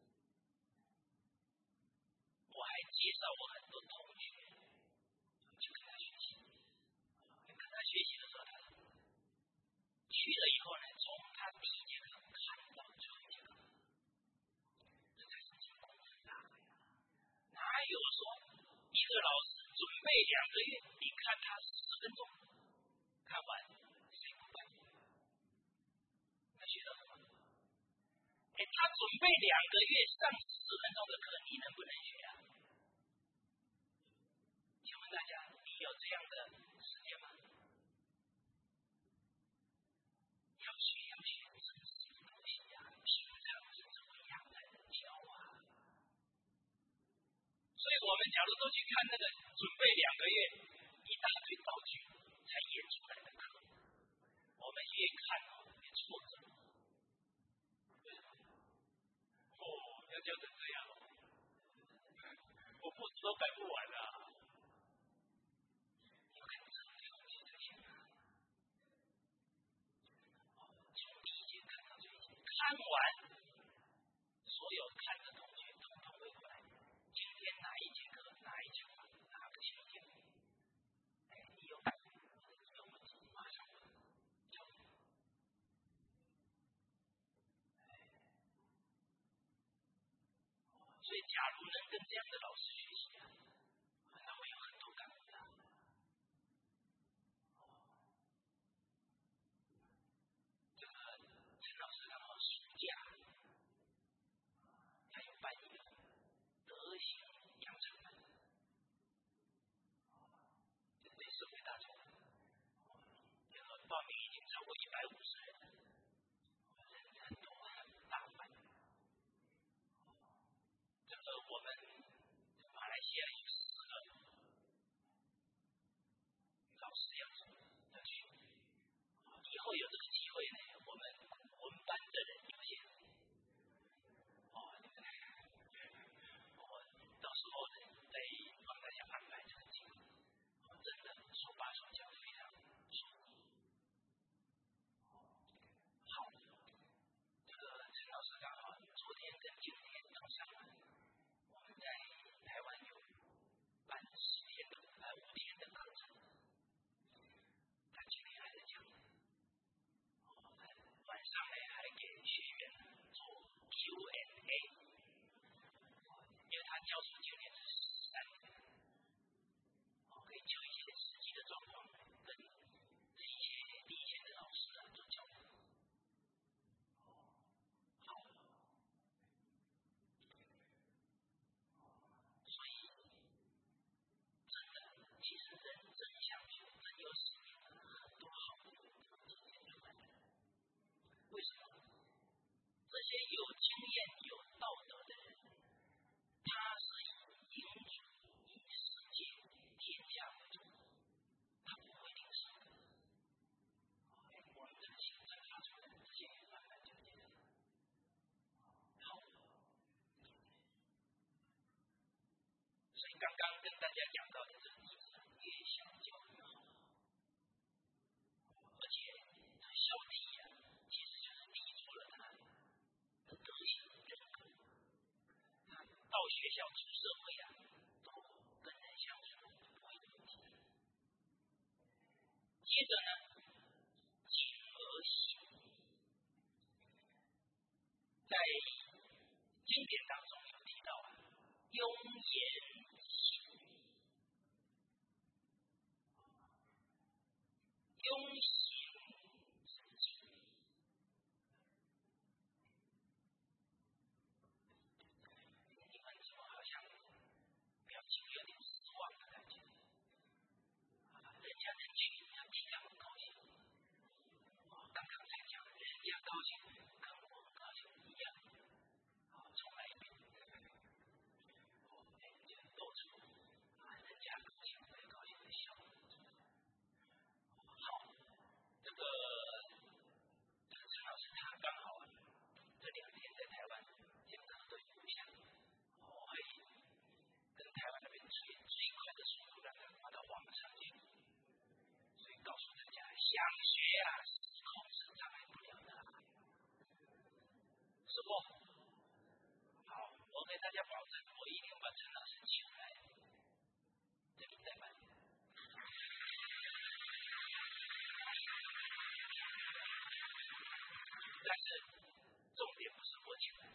我还介绍我很多同学去跟他学习。跟他学习的时候，他去了以后呢，从他第一节课看到最后一节课，这才是进步很大的呀。哪有说一个老师准备2个月，你看他10分钟看完，谁不办？他学到什么？他准备2个月上10分钟的课，你能不能学啊？请问大家，你有这样的时间吗？要学，这是什么东西啊？平常是怎么样才能教啊？所以我们假如都去看那个准备2个月一大堆道具才演出来的课，我们越看越挫折。要教成这样，我布置都摆不完了。要看这个东西才行啊。从第一节看到最后一节，看完，所有看的同学统统会过来。今天哪一节课，哪一句话，哪个情节？你有问题，马上问。所以，假如能跟这样的老师学习啊，那会有很多感悟的。这个陈老师刚好暑假，他有办一个德行养成班，这对社会大众，这个报名已经超过150人了，人很多很大班。这个我们马来西亚有4个老师要去，以后有这个机会呢，我们班的人有些，我到时候呢再帮大家安排这个机会，真的手把手教非常舒服。好，这个陈老师刚好昨天跟今天都上了，我们在台湾有办5天的课程，他今天还在讲，晚上呢还给学员做 Q&A， 因为他教书9年是13年，可以就一些实际的状况跟这一些第一线的老师做交流。好，所以真的，其实人真相处，真有使命的很多好的人都体现出来的。为什么？这些有经验、有道德的人，他是以民主、以世界、天下为主，他不会听说的。我们这个行政发出来，这些人慢慢就记得。好，所以刚刚跟大家讲到的这个例子，越小教越好。而且这小题啊，其实就是提出了他的德行人格。他到学校出社会啊，都跟人相处不会有问题。接着呢，谨而信，在经典当中有提到啊，庸言信，庸邪时空是障碍不了的是不？好，我给大家保证，我一定把陈老师请来，这个代办。但是重点不是我请来，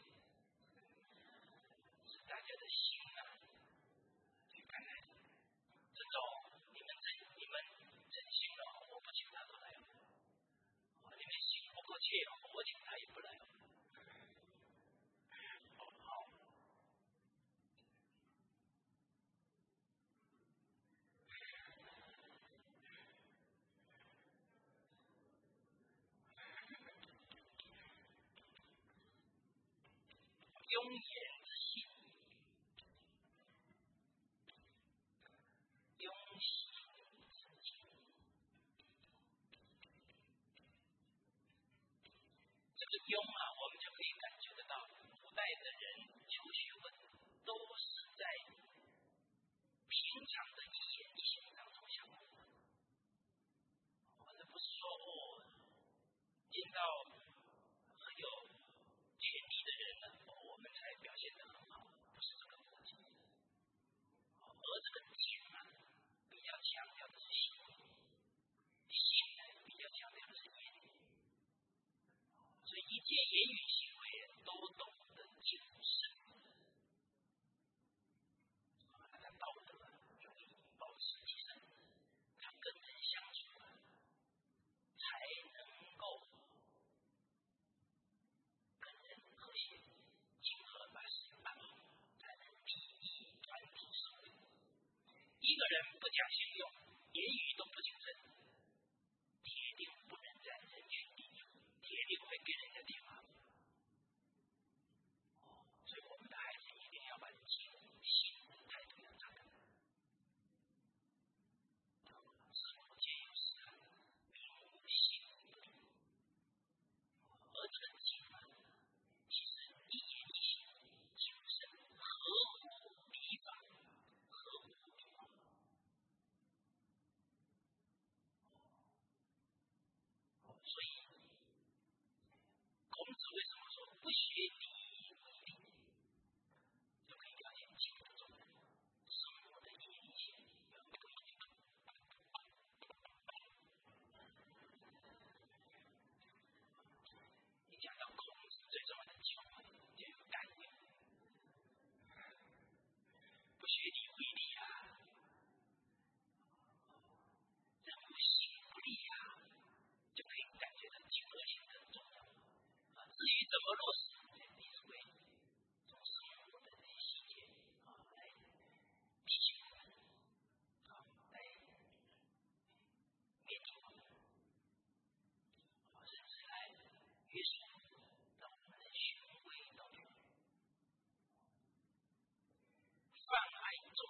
是大家的心去看来，这种你们真心了，我不请他不来你们心不够切，我请他也不来好。庸言之信，庸行之境。这个庸我们就可以感觉得到，古代的人求学问都是在平常的一言一行当中想的，而不是说见到很有权力的人我们才表现得很好，不是这个逻辑。而这个境比较强调的是行为，信比较强调的是言语，所以一切言语行为都懂得谨慎，他道德容易保持提升，他跟人相处才能够跟人和谐亲和，把事情办好，才能利益团体社会。一个人不讲信用，言语都不谨慎，铁定不能在人群里铁定会给人家电话。所以我们的孩子一定要把敬信的态度要长成。知福皆有时民无信不立。而这个敬其实一言一行谨慎，合乎礼法，合乎礼貌。所以孔子为什么说不学礼义为礼，就可以了解敬的重要，生活的一言一行要不一定。你讲到孔子最重要的教诲，就有概念。不学礼为礼人无信不立就可以感觉到敬恶行的重要。至于怎么落实，你是会从生活的这些细节来提醒我们，来勉励我们，甚至来约束到我们的行为当中。泛爱众，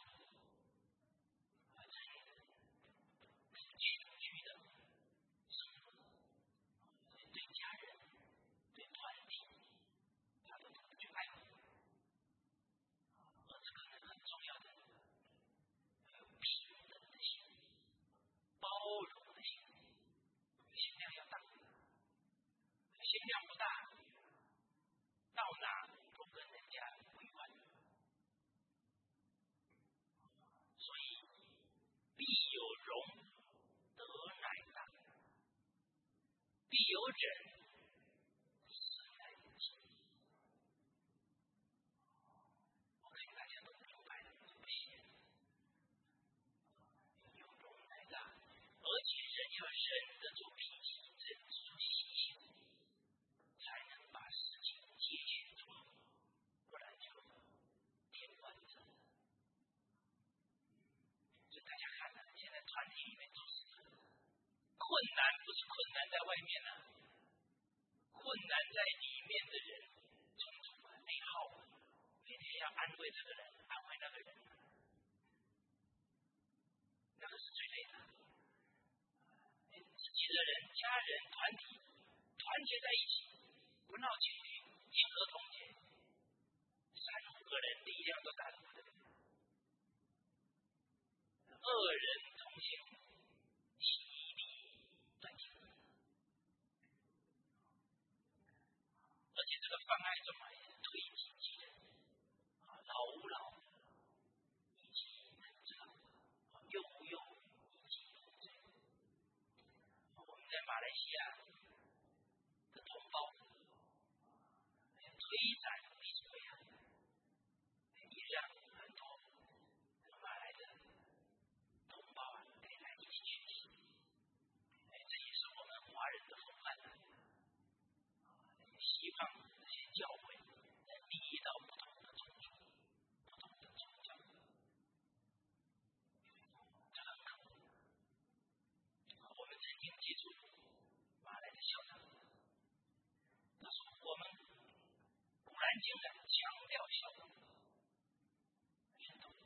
群居的生活，对家人、对团体，他都懂得去爱护。而这个很重要的，还有平等的心，包容的心，心量要大，心量不大，到哪都跟人家不一样。所以必有容，德乃大；必有忍，斯乃亲。我看大家都明白了，不写。有容乃大，而且人要忍得住脾气，忍得住习性，才能把事情解决住，不然就添乱子。所以大家看现在团体里面都是困难，不是困难在外面困难在里面的人冲突内耗每天要安慰这个人，安慰那个人，那个是最累的。自己的人、家人、团体团结在一起，不闹情绪，迎合同结，3-5个人力量都大得不得了。2人同行，其利断金。 妨碍中推己及人，老吾老以及人之老，幼吾幼以及人之幼。我们在马来西亚的同胞推展弟子规也让很多马来的同胞可以来一起学习。这也是我们华人的风范希望这些教会能利益到不同的种族、不同的宗教，这很好。我们曾经接触马来的校长，他说我们古兰经强调孝道运动，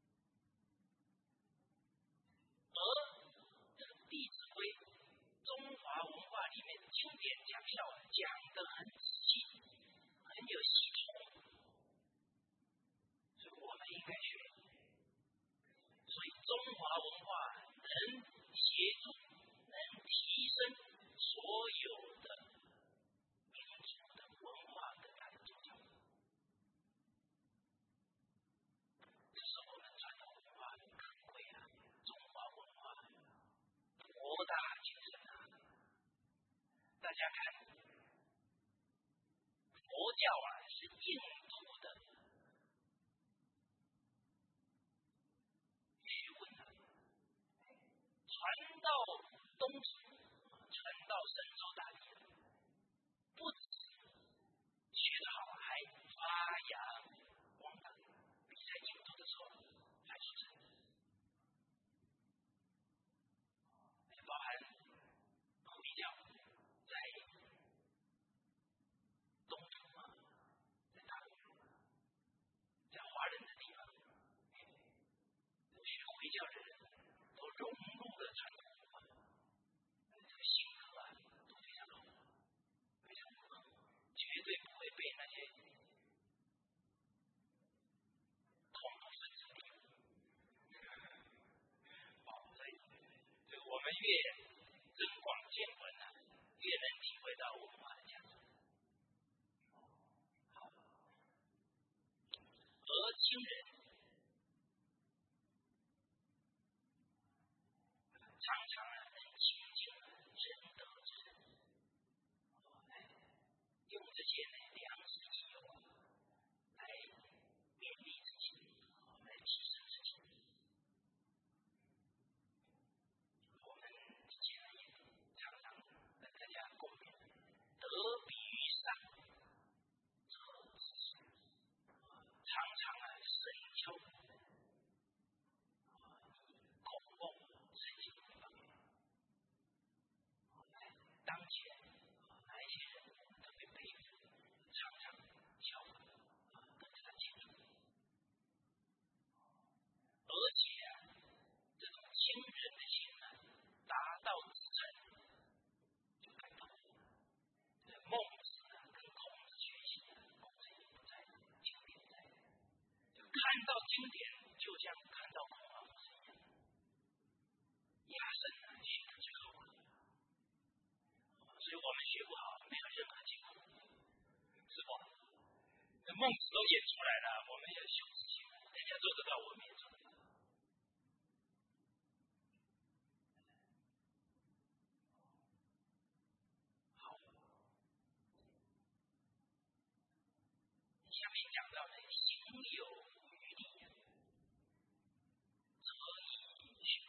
而这个《弟子规》中华文化里面经典讲孝讲得很仔细，很有系统，所以我们应该学。所以中华文化能协助、能提升所有的民族的文化跟它的宗教，这是我们传统文化的可贵中华文化博大精深大家看，佛教是印度的学问传到东土，传到神州大地，不止学得好，还发扬光大，比在印度的时候还出色。包含孔密教在东土在大陆，在华人的地方，学回教的人都融入了传统文化，这个性格都非常好，非常不错，绝对不会被那些恐怖分子利用。所以我们越增广见闻越能体会到文化的价值。而亲人常常能亲近仁德之人，用这些良师益友来勉励自己，来提升自己。我们之前也常常跟大家共勉，德比于善，则知耻。常常深究孔孟圣经的方面。当前哪一些人特别佩服，常常效仿，跟着他接触。而且这种亲人的心达到至诚，就感动。孟子跟孔子学习，孔子也不在，经典在，就看到经典，就像看到孔老师一样，压身学得最好。所以我们学不好，没有任何结果，是不？这孟子都演出来了，我们也修自己，人家做得到，我们也做得到。好，下面讲到行有余力，则以学。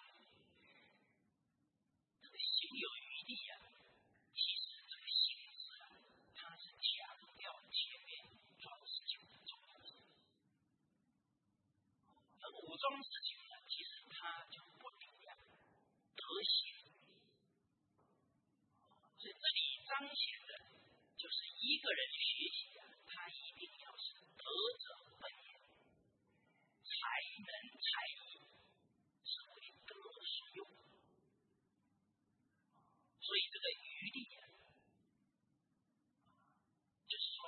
这个行有余力其实这个行字它是强调前面装事情的重要性，而武装事情其实它就不顶德行。所以这里彰显的就是一个人学习他一定要是德者本也，才能才艺是为德所用。所以这个余力就是说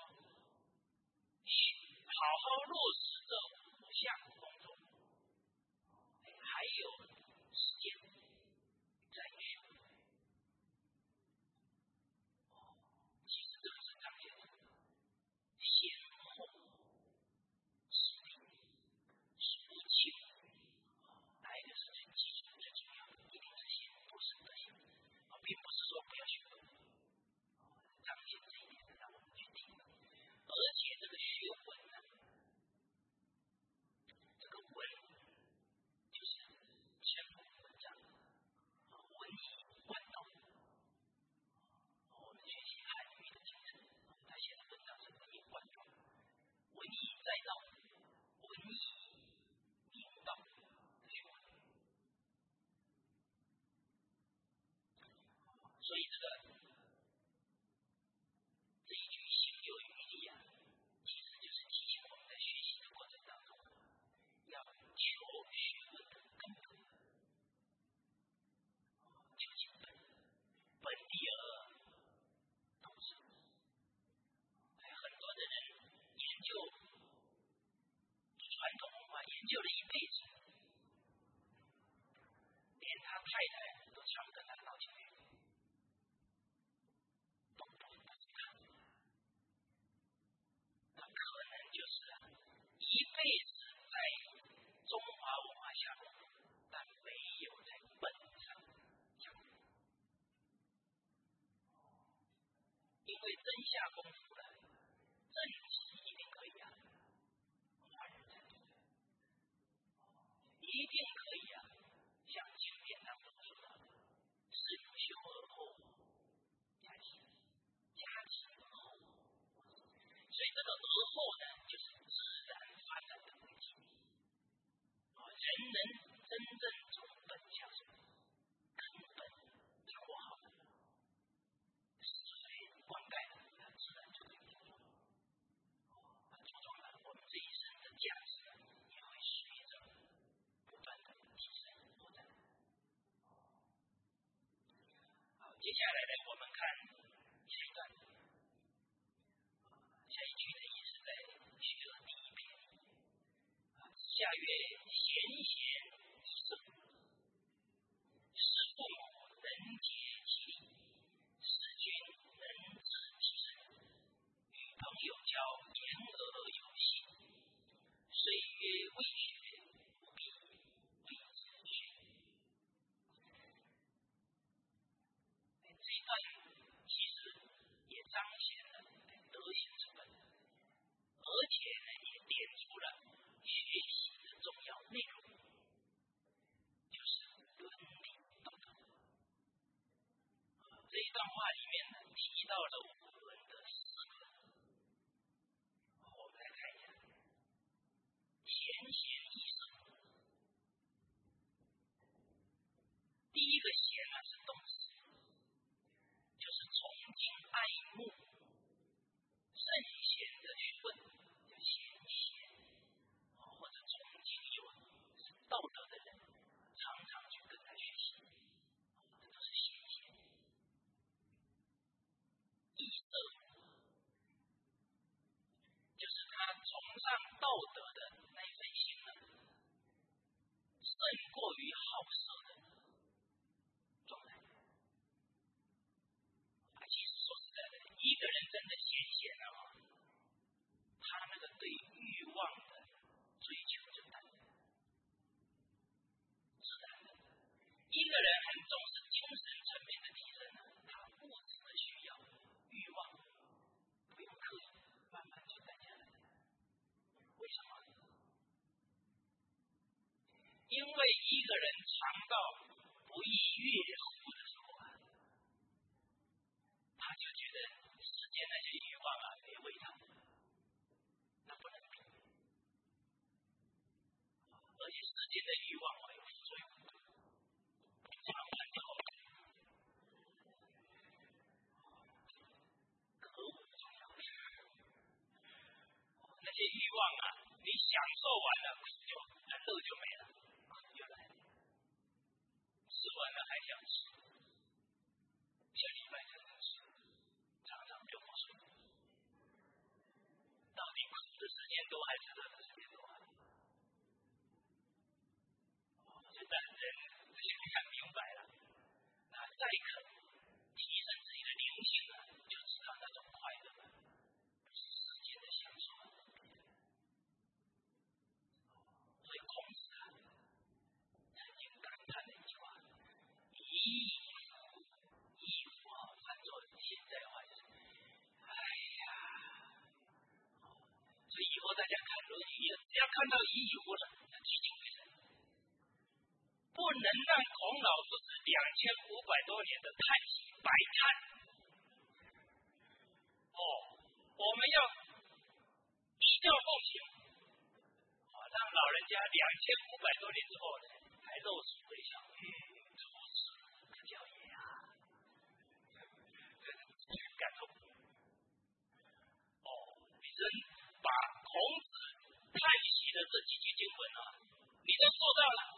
好好落实这5项工作，还有时间在学。其实这个是彰显辈子在中华文化下功夫，但没有在本上下功夫。因为真下功夫了，政绩一定可以啊，换人才对，一定可以啊。像经典当中说到的，是修而后家齐，家齐而后。所以这个而后呢，就是自然发展的轨迹。人能真正从本下手，根本掌握好了，是非灌溉了，它自然就可以茁壮。茁壮了，我们这一生的价值也会随着不断的提升扩展。好，接下来呢，我们看下一段。下一句呢，也是在学而第一篇。下曰：贤贤易色，是父母能竭其力，是君能自其身。与朋友交，言而有信。虽曰未学，不必谓之学。这一段其实也彰显了德行之本，而且呢，也点出了学习的重要内容，就是伦理道德。这一段话里面呢，提到了五伦的4个，我们来看一下。贤贤易色，第一个贤呢是动词，就是崇敬爱慕圣贤的学问，叫贤贤，或者崇敬有道德的人，常常去跟他学习，这都是贤贤。易色，就是他崇尚道德的那一份心呢，胜过于好色的状态。其实说实在的，一个人真的贤贤了他那个对欲望的追求就淡，自然的。一个人很重视精神层面的提升呢，他物质的需要、欲望不用刻意，慢慢就淡下来。为什么？因为一个人尝到不亦乐乎的时候他就觉得世间那些欲望没味道，那不能比。而且世间的欲望有副作用，常常就可恶的重要。那些欲望你享受完了，乐就没了，就来了。吃完了还想吃，下礼拜才能吃，常常就不睡。到底苦的时间多还是乐的时间多现在人看明白了，那再肯提升自己的灵性就知道那种快乐不是世间的享受所以孔子曾经感叹了一句话：一亿夫翻作现在话就是哎呀。所以以后大家看《论语》，只要看到一亿夫了，那聚精会神。不能让孔老夫子2500多年的叹息白叹。我们要依教奉行，让老人家2500多年之后呢，还露齿微笑，如此可教也这感动。你真把孔子叹息的这几句经文你都做到了。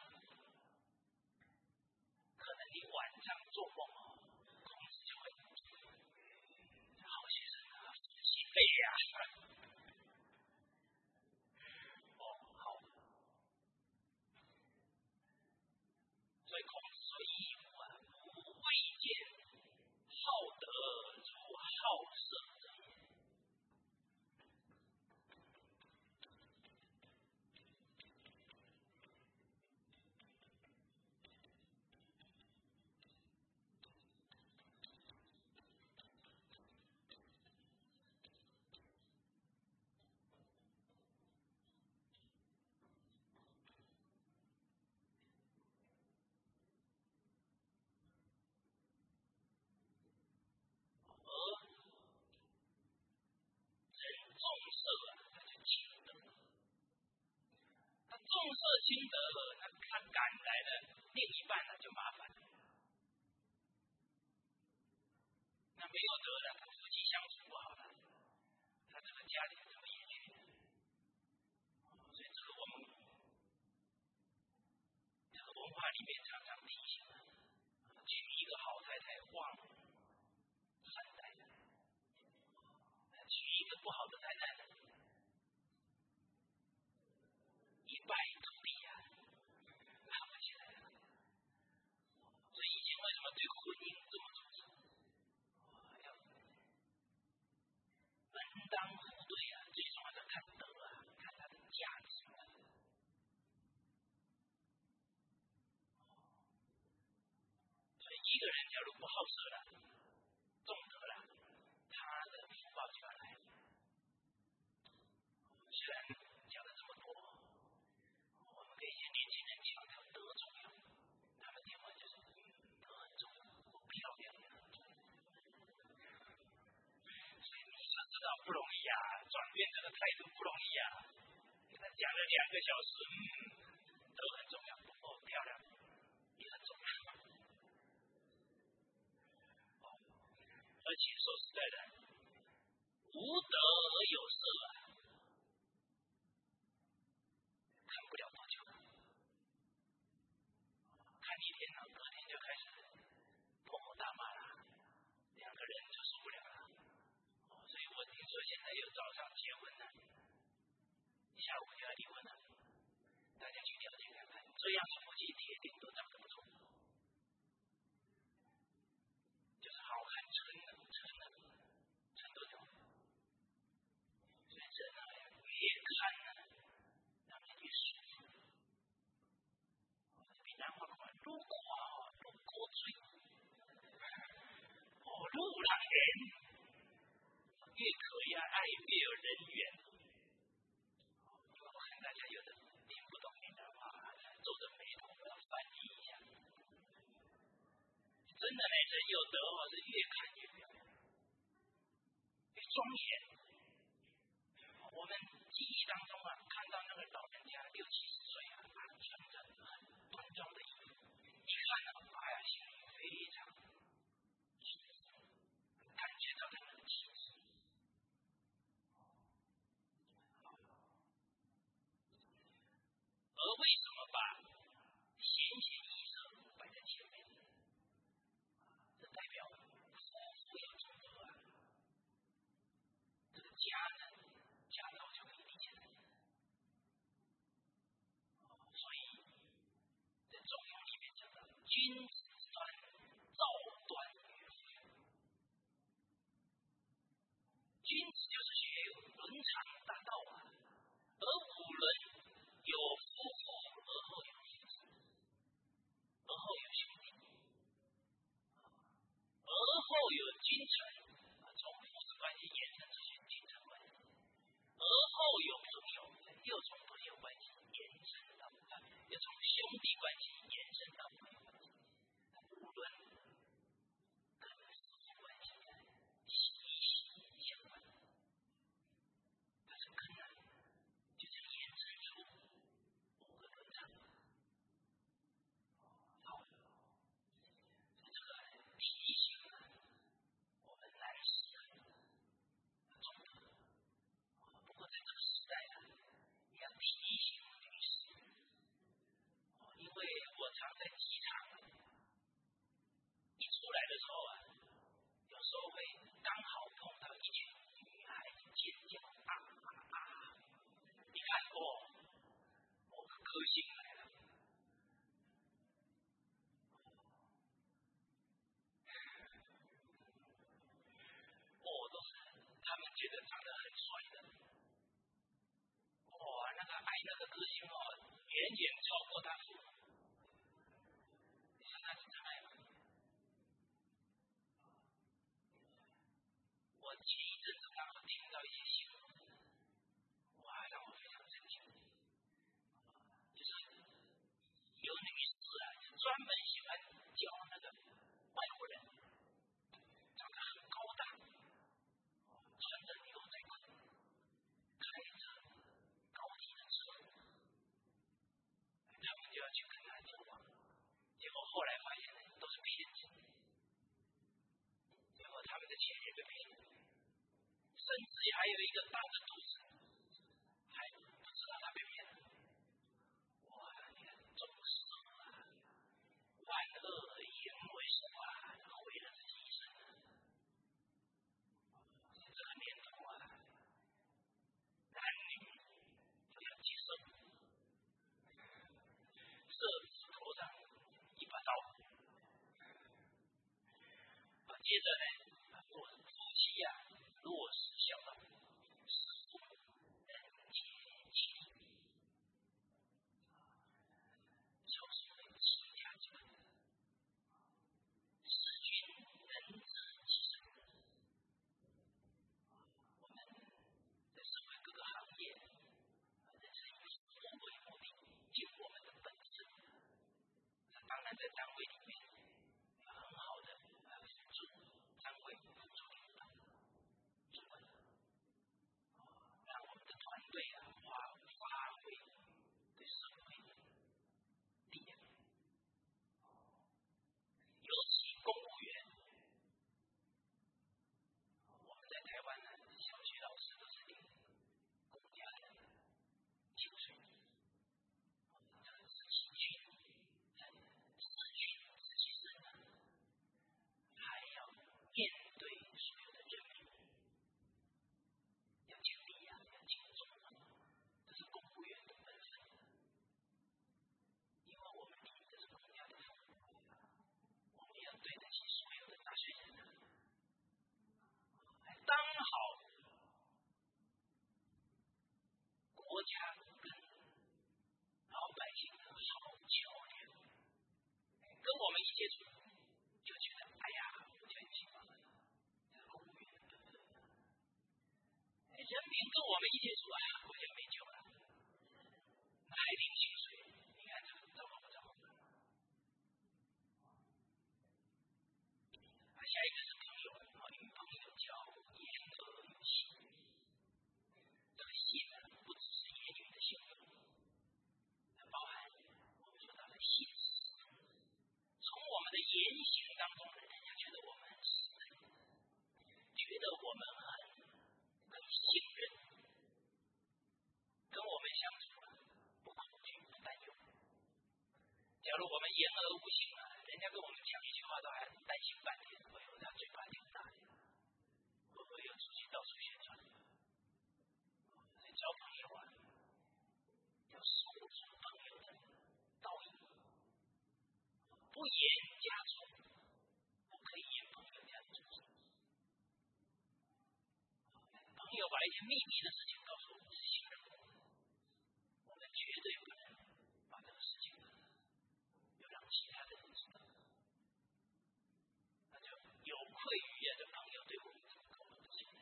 可能你晚上做梦孔子就会好学生心累好。所以孔子说义夫不未见好德如好色者也。 重色轻德，那他赶来的另一半呢就麻烦了。那没有德的，他夫妻相处不好了，他这个家庭怎么延续呢？所以这个我们这个文化里面常常提醒了，娶一个好太太旺3代，娶一个不好的太太呢，一败涂地啊，爬不起来了。所以以前为什么对婚姻这么重视？要门当户对啊，最重要的看德啊，看他的价值啊。所以一个人假如不好色了，重德了，他的福报就要来。虽然讲了这么多，我们跟一些年轻人强调德重要，他们电话就是德很重要，漂亮也很重要。所以你就知道不容易啊，转变这个态度不容易啊。给他讲了2个小时，德很重要，漂亮也很重要。而且说实在的，无德而有色啊，看不了多久了。看一天呢，隔天就开始破口大骂了，2个人就受不了了。所以我听说现在有早上结婚的，下午就要离婚了。大家去了解看看，这样的夫妻铁定都长得不错，就是好看撑得了。所以人啊，越看呢，他们越舒服。比南话话，路过嘴，路让人越可以爱越有人缘。我看大家有的听不懂闽南话，皱着眉头要翻译一下。真的呢，人有德是越看越漂亮，越庄严。我们记忆当中啊，看到那个老人家60、70岁啊，穿着很端庄的衣服，一看呢，哎呀，心里非常舒服，感觉到他们的气质。而为什么把贤贤义色摆在前面？这代表夫妇要重德啊，这个家呢，家道就可以立起来。所以在《中庸》里面讲到，君子专造端于夫。君子就是学有伦常大道啊，而五伦有夫妇，而后有父子，而后有兄弟，而后有君臣，从父子关系延伸出去君臣关系，而后有朋友，又从朋友关系延伸到，又从兄弟关系延伸到朋友关系，五伦跟夫妇关系息息相关。它是根啊，就这样延伸出5个伦常。好，这个提醒啊，我们男士啊，重德。不过在这个时代啊，也要提醒女士，因为我常在机场一出来的时候啊，有时候会刚好碰到一群女孩子尖叫啊啊啊！你看我歌星来了。都是他们觉得长得很帅的。那个爱那个歌星远远超过他父母。你说他是真爱吗？我前一阵子刚好听到一些新闻，让我非常震惊。就是有女士啊，专门喜欢教那个外国人，长得很高大，穿着牛仔裤，开着高级的车， 血也被赔了，甚至还有一个大的肚子，还不知道他被骗了。哇，你看众生啊，万恶淫为首啊，毁了自己一生。这个年头啊，男女都要接受，射子头上一把刀。接着呢，夫妻啊，落实孝道，使父母人皆齐力，孝顺为齐家之本。使君能知其身。我们在社会各个行业，人是以服务为目的，尽我们的本分。当然，在单位里面，要很好的辅助单位，辅助领导，让我们的团队啊发挥对社会力量。尤其公务员，我们在台湾呢，小学老师都是领公家的薪水，这个是其群，自群自己身啊，还要面对所有的人民，要尽力啊，要尽忠啊，这是公务员的本分。因为我们领的是公家的服务，我们要对得起所有的纳税人啊。当好国家跟老百姓的好桥梁，跟我们一接触，就觉得哎呀，国家有希望了，这是公务员的本分。人民跟我们一接触，哎呀，国家没救了，还领薪水，你看这个糟糕不糟糕？下一个是朋友，与朋友交，言而有信。这个信呢，不只是言语的信用，它包含我们说到的信实。从我们的言行当中，人家觉得我们很实在，觉得我们很可以信任，跟我们相处啊，不恐惧，不担忧。假如我们言而无信啊，人家跟我们讲一句话都还担心半天，哎呦，他嘴巴挺大的，会不会又出去到处宣传？所以交朋友啊，要守住朋友的道义，不言家丑，不可以言朋友家的丑事。朋友把一些秘密的事情告诉我们，是信任我们，我们绝对不能把这个事情又让其他的人知道，那就有愧于这朋友对我们这么高的信任。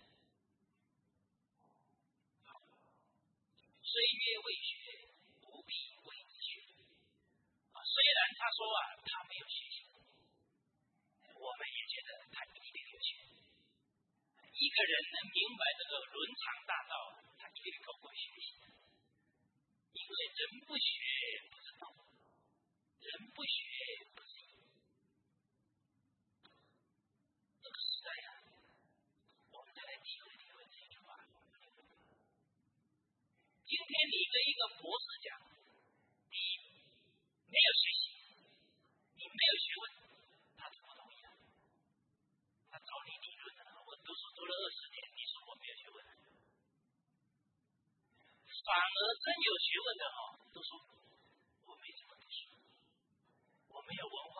岁月未学，不必为之学。虽然他说啊，他没有学习，我们也觉得他一定有学。一个人能明白这个伦常大道，他一定透过学习。因为人不学不知道，人不学不知义。这个时代啊，我们再来体会体会这句话。今天你跟一个博士讲，你没有学习，你没有学问，他就不同意了。他找你理论的，我读书读了20年，你说我没有学问。反而真有学问的都说我没怎么读书，我没有文化。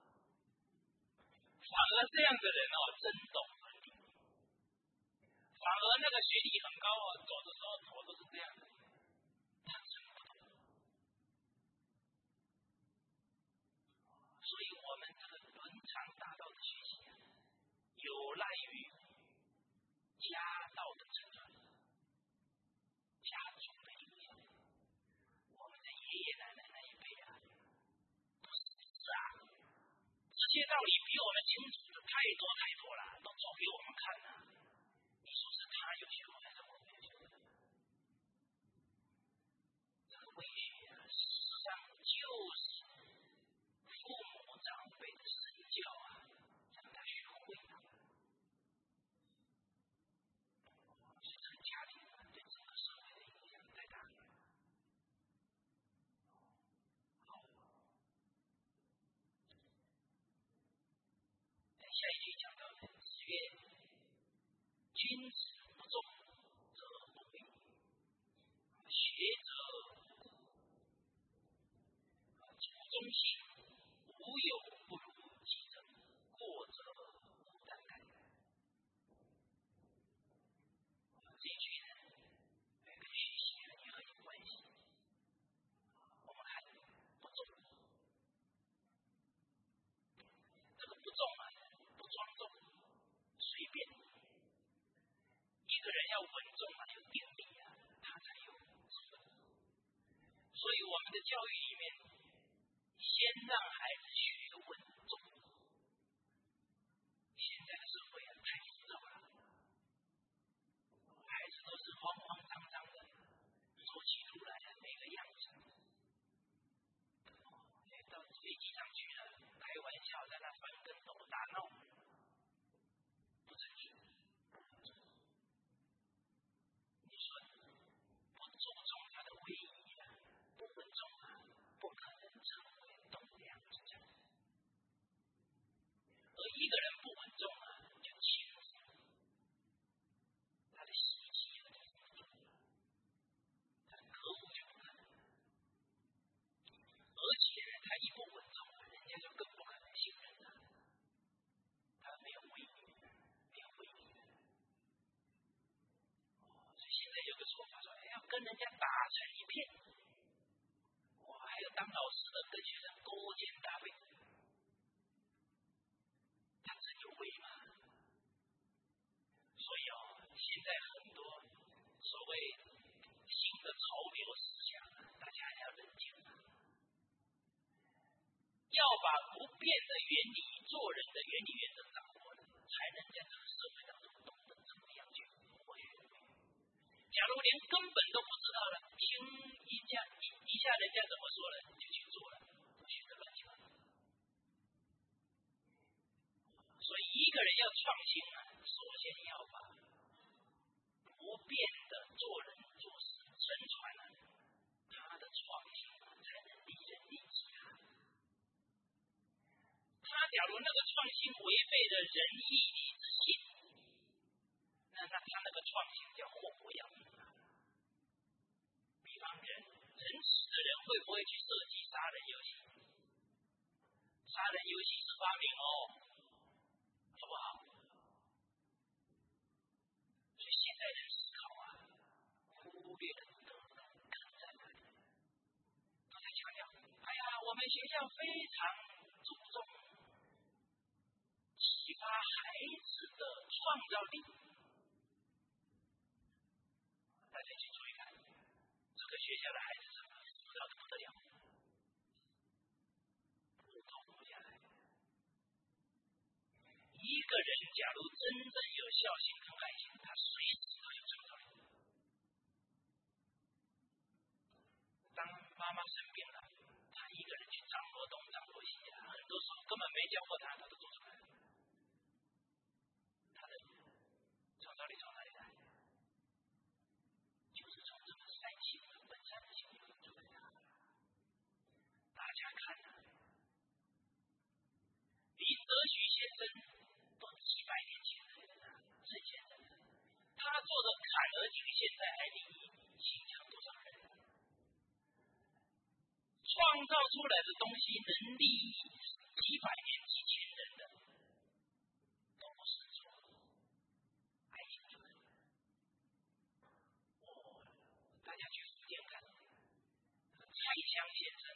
反而这样的人真懂伦理。反而那个学历很高走的时候头都是这样的，他真不懂。所以我们这个伦常大道的学习有赖于家道的成长，家族的影响。我们的爷爷奶奶那一辈啊，不是这些道理比我们清楚的太多太多了，都做给我们看了。你说是他有学问还是我没有学问？这个为学啊，实际上就是父母长辈的身教啊，让他学会了。 下一句讲到的，子曰：“君子不重则不贵，学者主忠信，无有不如己者，过则无胆改。”这一句呢，跟学习也很有关系。我们看不重，这个不重啊，不庄重，随便。一个人要稳重啊，有定力啊，他才有智慧。所以我们的教育里面，先让孩子学稳重。现在的社会啊，太浮躁了，孩子都是慌慌张张的，走起路来啊，那个样子。到飞机上去了，开玩笑，在那翻跟斗打闹，不正确。你说不注重他的威仪啊，不稳重啊，不可能成为栋梁之将。而一个人不稳重啊，就轻浮，他的习气就不重，他的客户就不可能。而且他一不稳重啊，人家就更不可能信任他，他没有威仪，没有威力。所以现在有个说法说，要跟人家打成一片。还有当老师的跟学生勾肩搭背，他真有威吗？所以现在很多所谓新的潮流思想啊，大家还要冷静啊，要把不变的原理、做人的原理原则掌握了，才能在这个社会当中懂得怎么样去活学会。假如连根本都不知道了，听一下人家怎么说了就去做了，都学得乱七八糟。所以一个人要创新啊，首先要把不变的做人做事承传了，他的创新啊才能利人利己啊。他假如那个创新违背了仁义礼智信，那他那个创新叫祸国殃民啊。比方仁慈的人会不会去设计杀人游戏？杀人游戏是发明好不好？所以现在人思考啊，忽略了德根在哪里？都在强调，我们学校非常注重启发孩子的创造力。大家去注意看，这个学校的孩子怎么辅导的不得了，不够活下来。一个人假如真正有孝心跟爱心，他随时都有创造力。当妈妈生病了，他一个人去张罗东张罗西啊，很多时候根本没教过他，他都做出来了。他的创造力从哪里来？就是从这个善性的本善的性流出来的。大家看啊，李泽钧先生都几百年前的人啊，圣先生，他做的坎儿井现在还利益影响多少人？创造出来的东西能利益几百年、几千人的，都不是错，爱情出来的。大家去福建看，蔡襄先生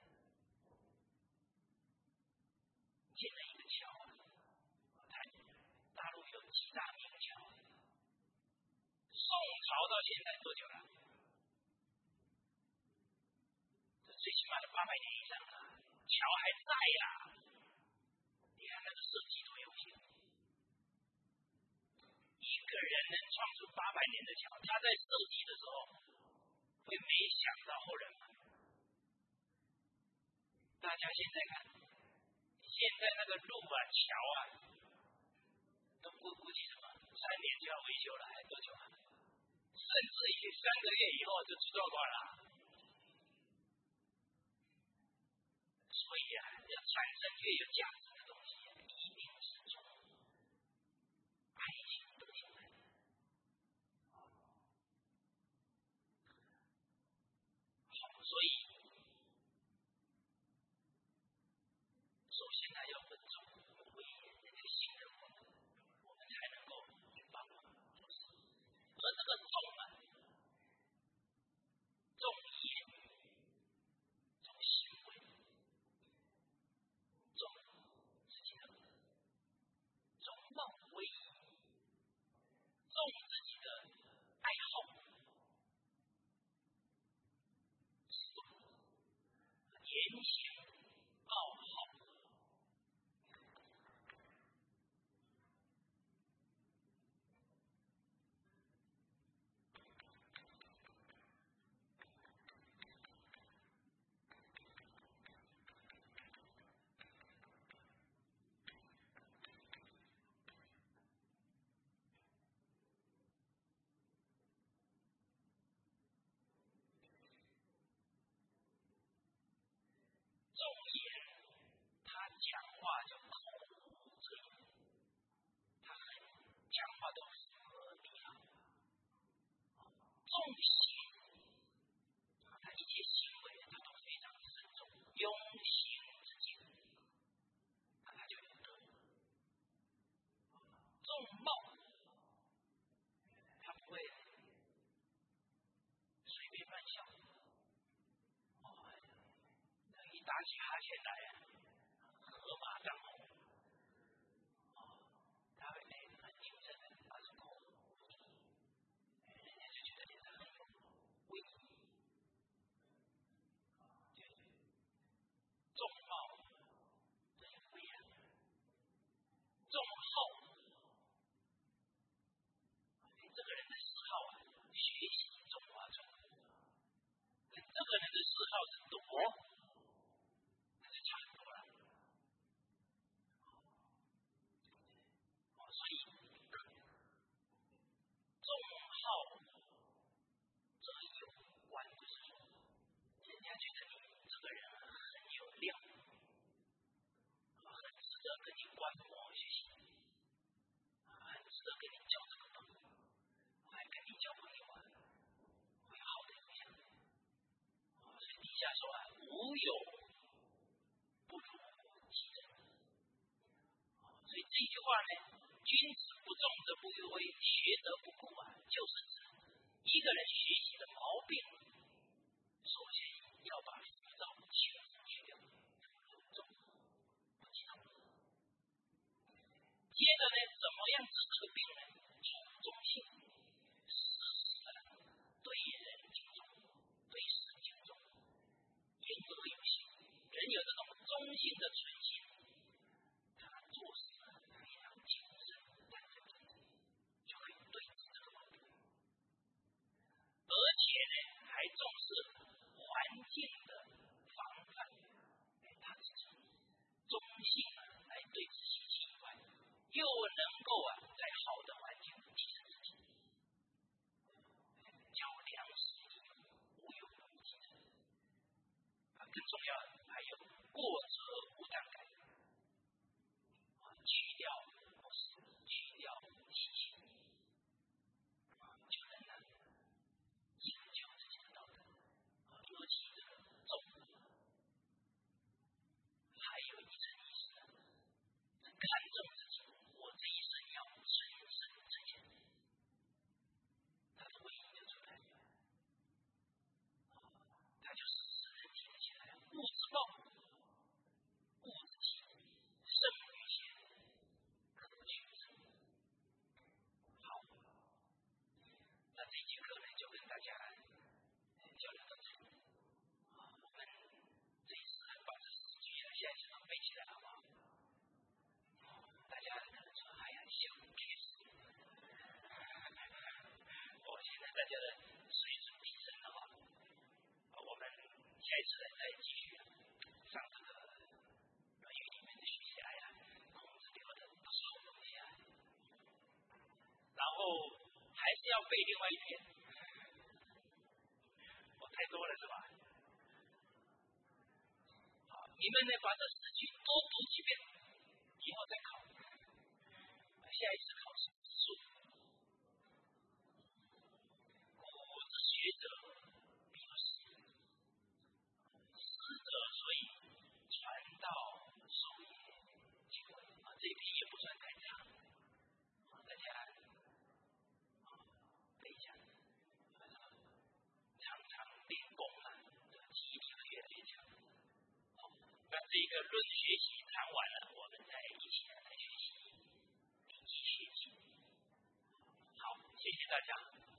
建了一个桥啊，大陆有几大名桥，宋朝到现在多久了？这最起码的800年以上了，桥还在呀。你看那个设计多有心，一个人能创出800年的桥，他在设计的时候会没想到后人吗？大家现在看，现在那个路啊、桥啊，都估计什么3年就要维修了，还多久啊？甚至于3个月以后就出状况了。所以啊，要产生越有价值的东西，一定是从重行，他一切行为他都非常的慎重，用行之敬，他就有德。重貌，他不会随便乱笑，一打起哈欠来，河马张红，他会很谨慎的把这口，人家就觉得他很有威仪。重貌，这有威啊；重好，这个人的嗜好啊，学习中华传统；这个人的嗜好是躲，那就差很多了。所以重好这有关，就是说，人家觉得你这个人很有料，很值得跟你观摩学习，很值得跟你交这个朋友，还跟你交朋友啊，会有好的影响。所以底下说啊，无有不如己人。所以这句话呢，君子不重则不于微，学则不固啊，就是指一个人学习的毛病，首先要把浮躁轻松去掉，重不集中。接着呢，怎么样治这个病呢？从中性，事实对人敬重，对事敬重，言而有信。人有这种中性的存心，他做事非常谨慎，但是就可以对治这个毛病。而且呢，还重视环境的防范，他自己中性来对治习气以外，又能够在好的环境提升自己，教良师益友，无有不如己人。更重要的还有过则无惮改，去掉过失，去掉习气，就能营救自己的道德。尤其这个重，还有一层意思呢，看重自己，我这一生要纯身正见，他的威仪就出来了，他就使人提得起来，物之暴，物之欺，胜于贤，可取之。好，那这节课呢，就跟大家交流到这里。我们这一次把这4句下一次都背起来，好不好？大家可能说，哎呀，小确实，现在大家的水准提升了啊。我们下一次呢，再继续上这个《论语》里面的学习。哎呀，孔子留的不是好东西啊。然后还是要背另外一篇，太多了是吧？好，你们呢把这4句多读几遍，以后再考。下一次考试数。古之学者必有师，师者所以传道授业解惑。这一篇也不算太长，大家背一下。常常练功记忆力会越来越强。好，那这个论学习谈完了，我们再一起来学习礼记学习。好，谢谢大家。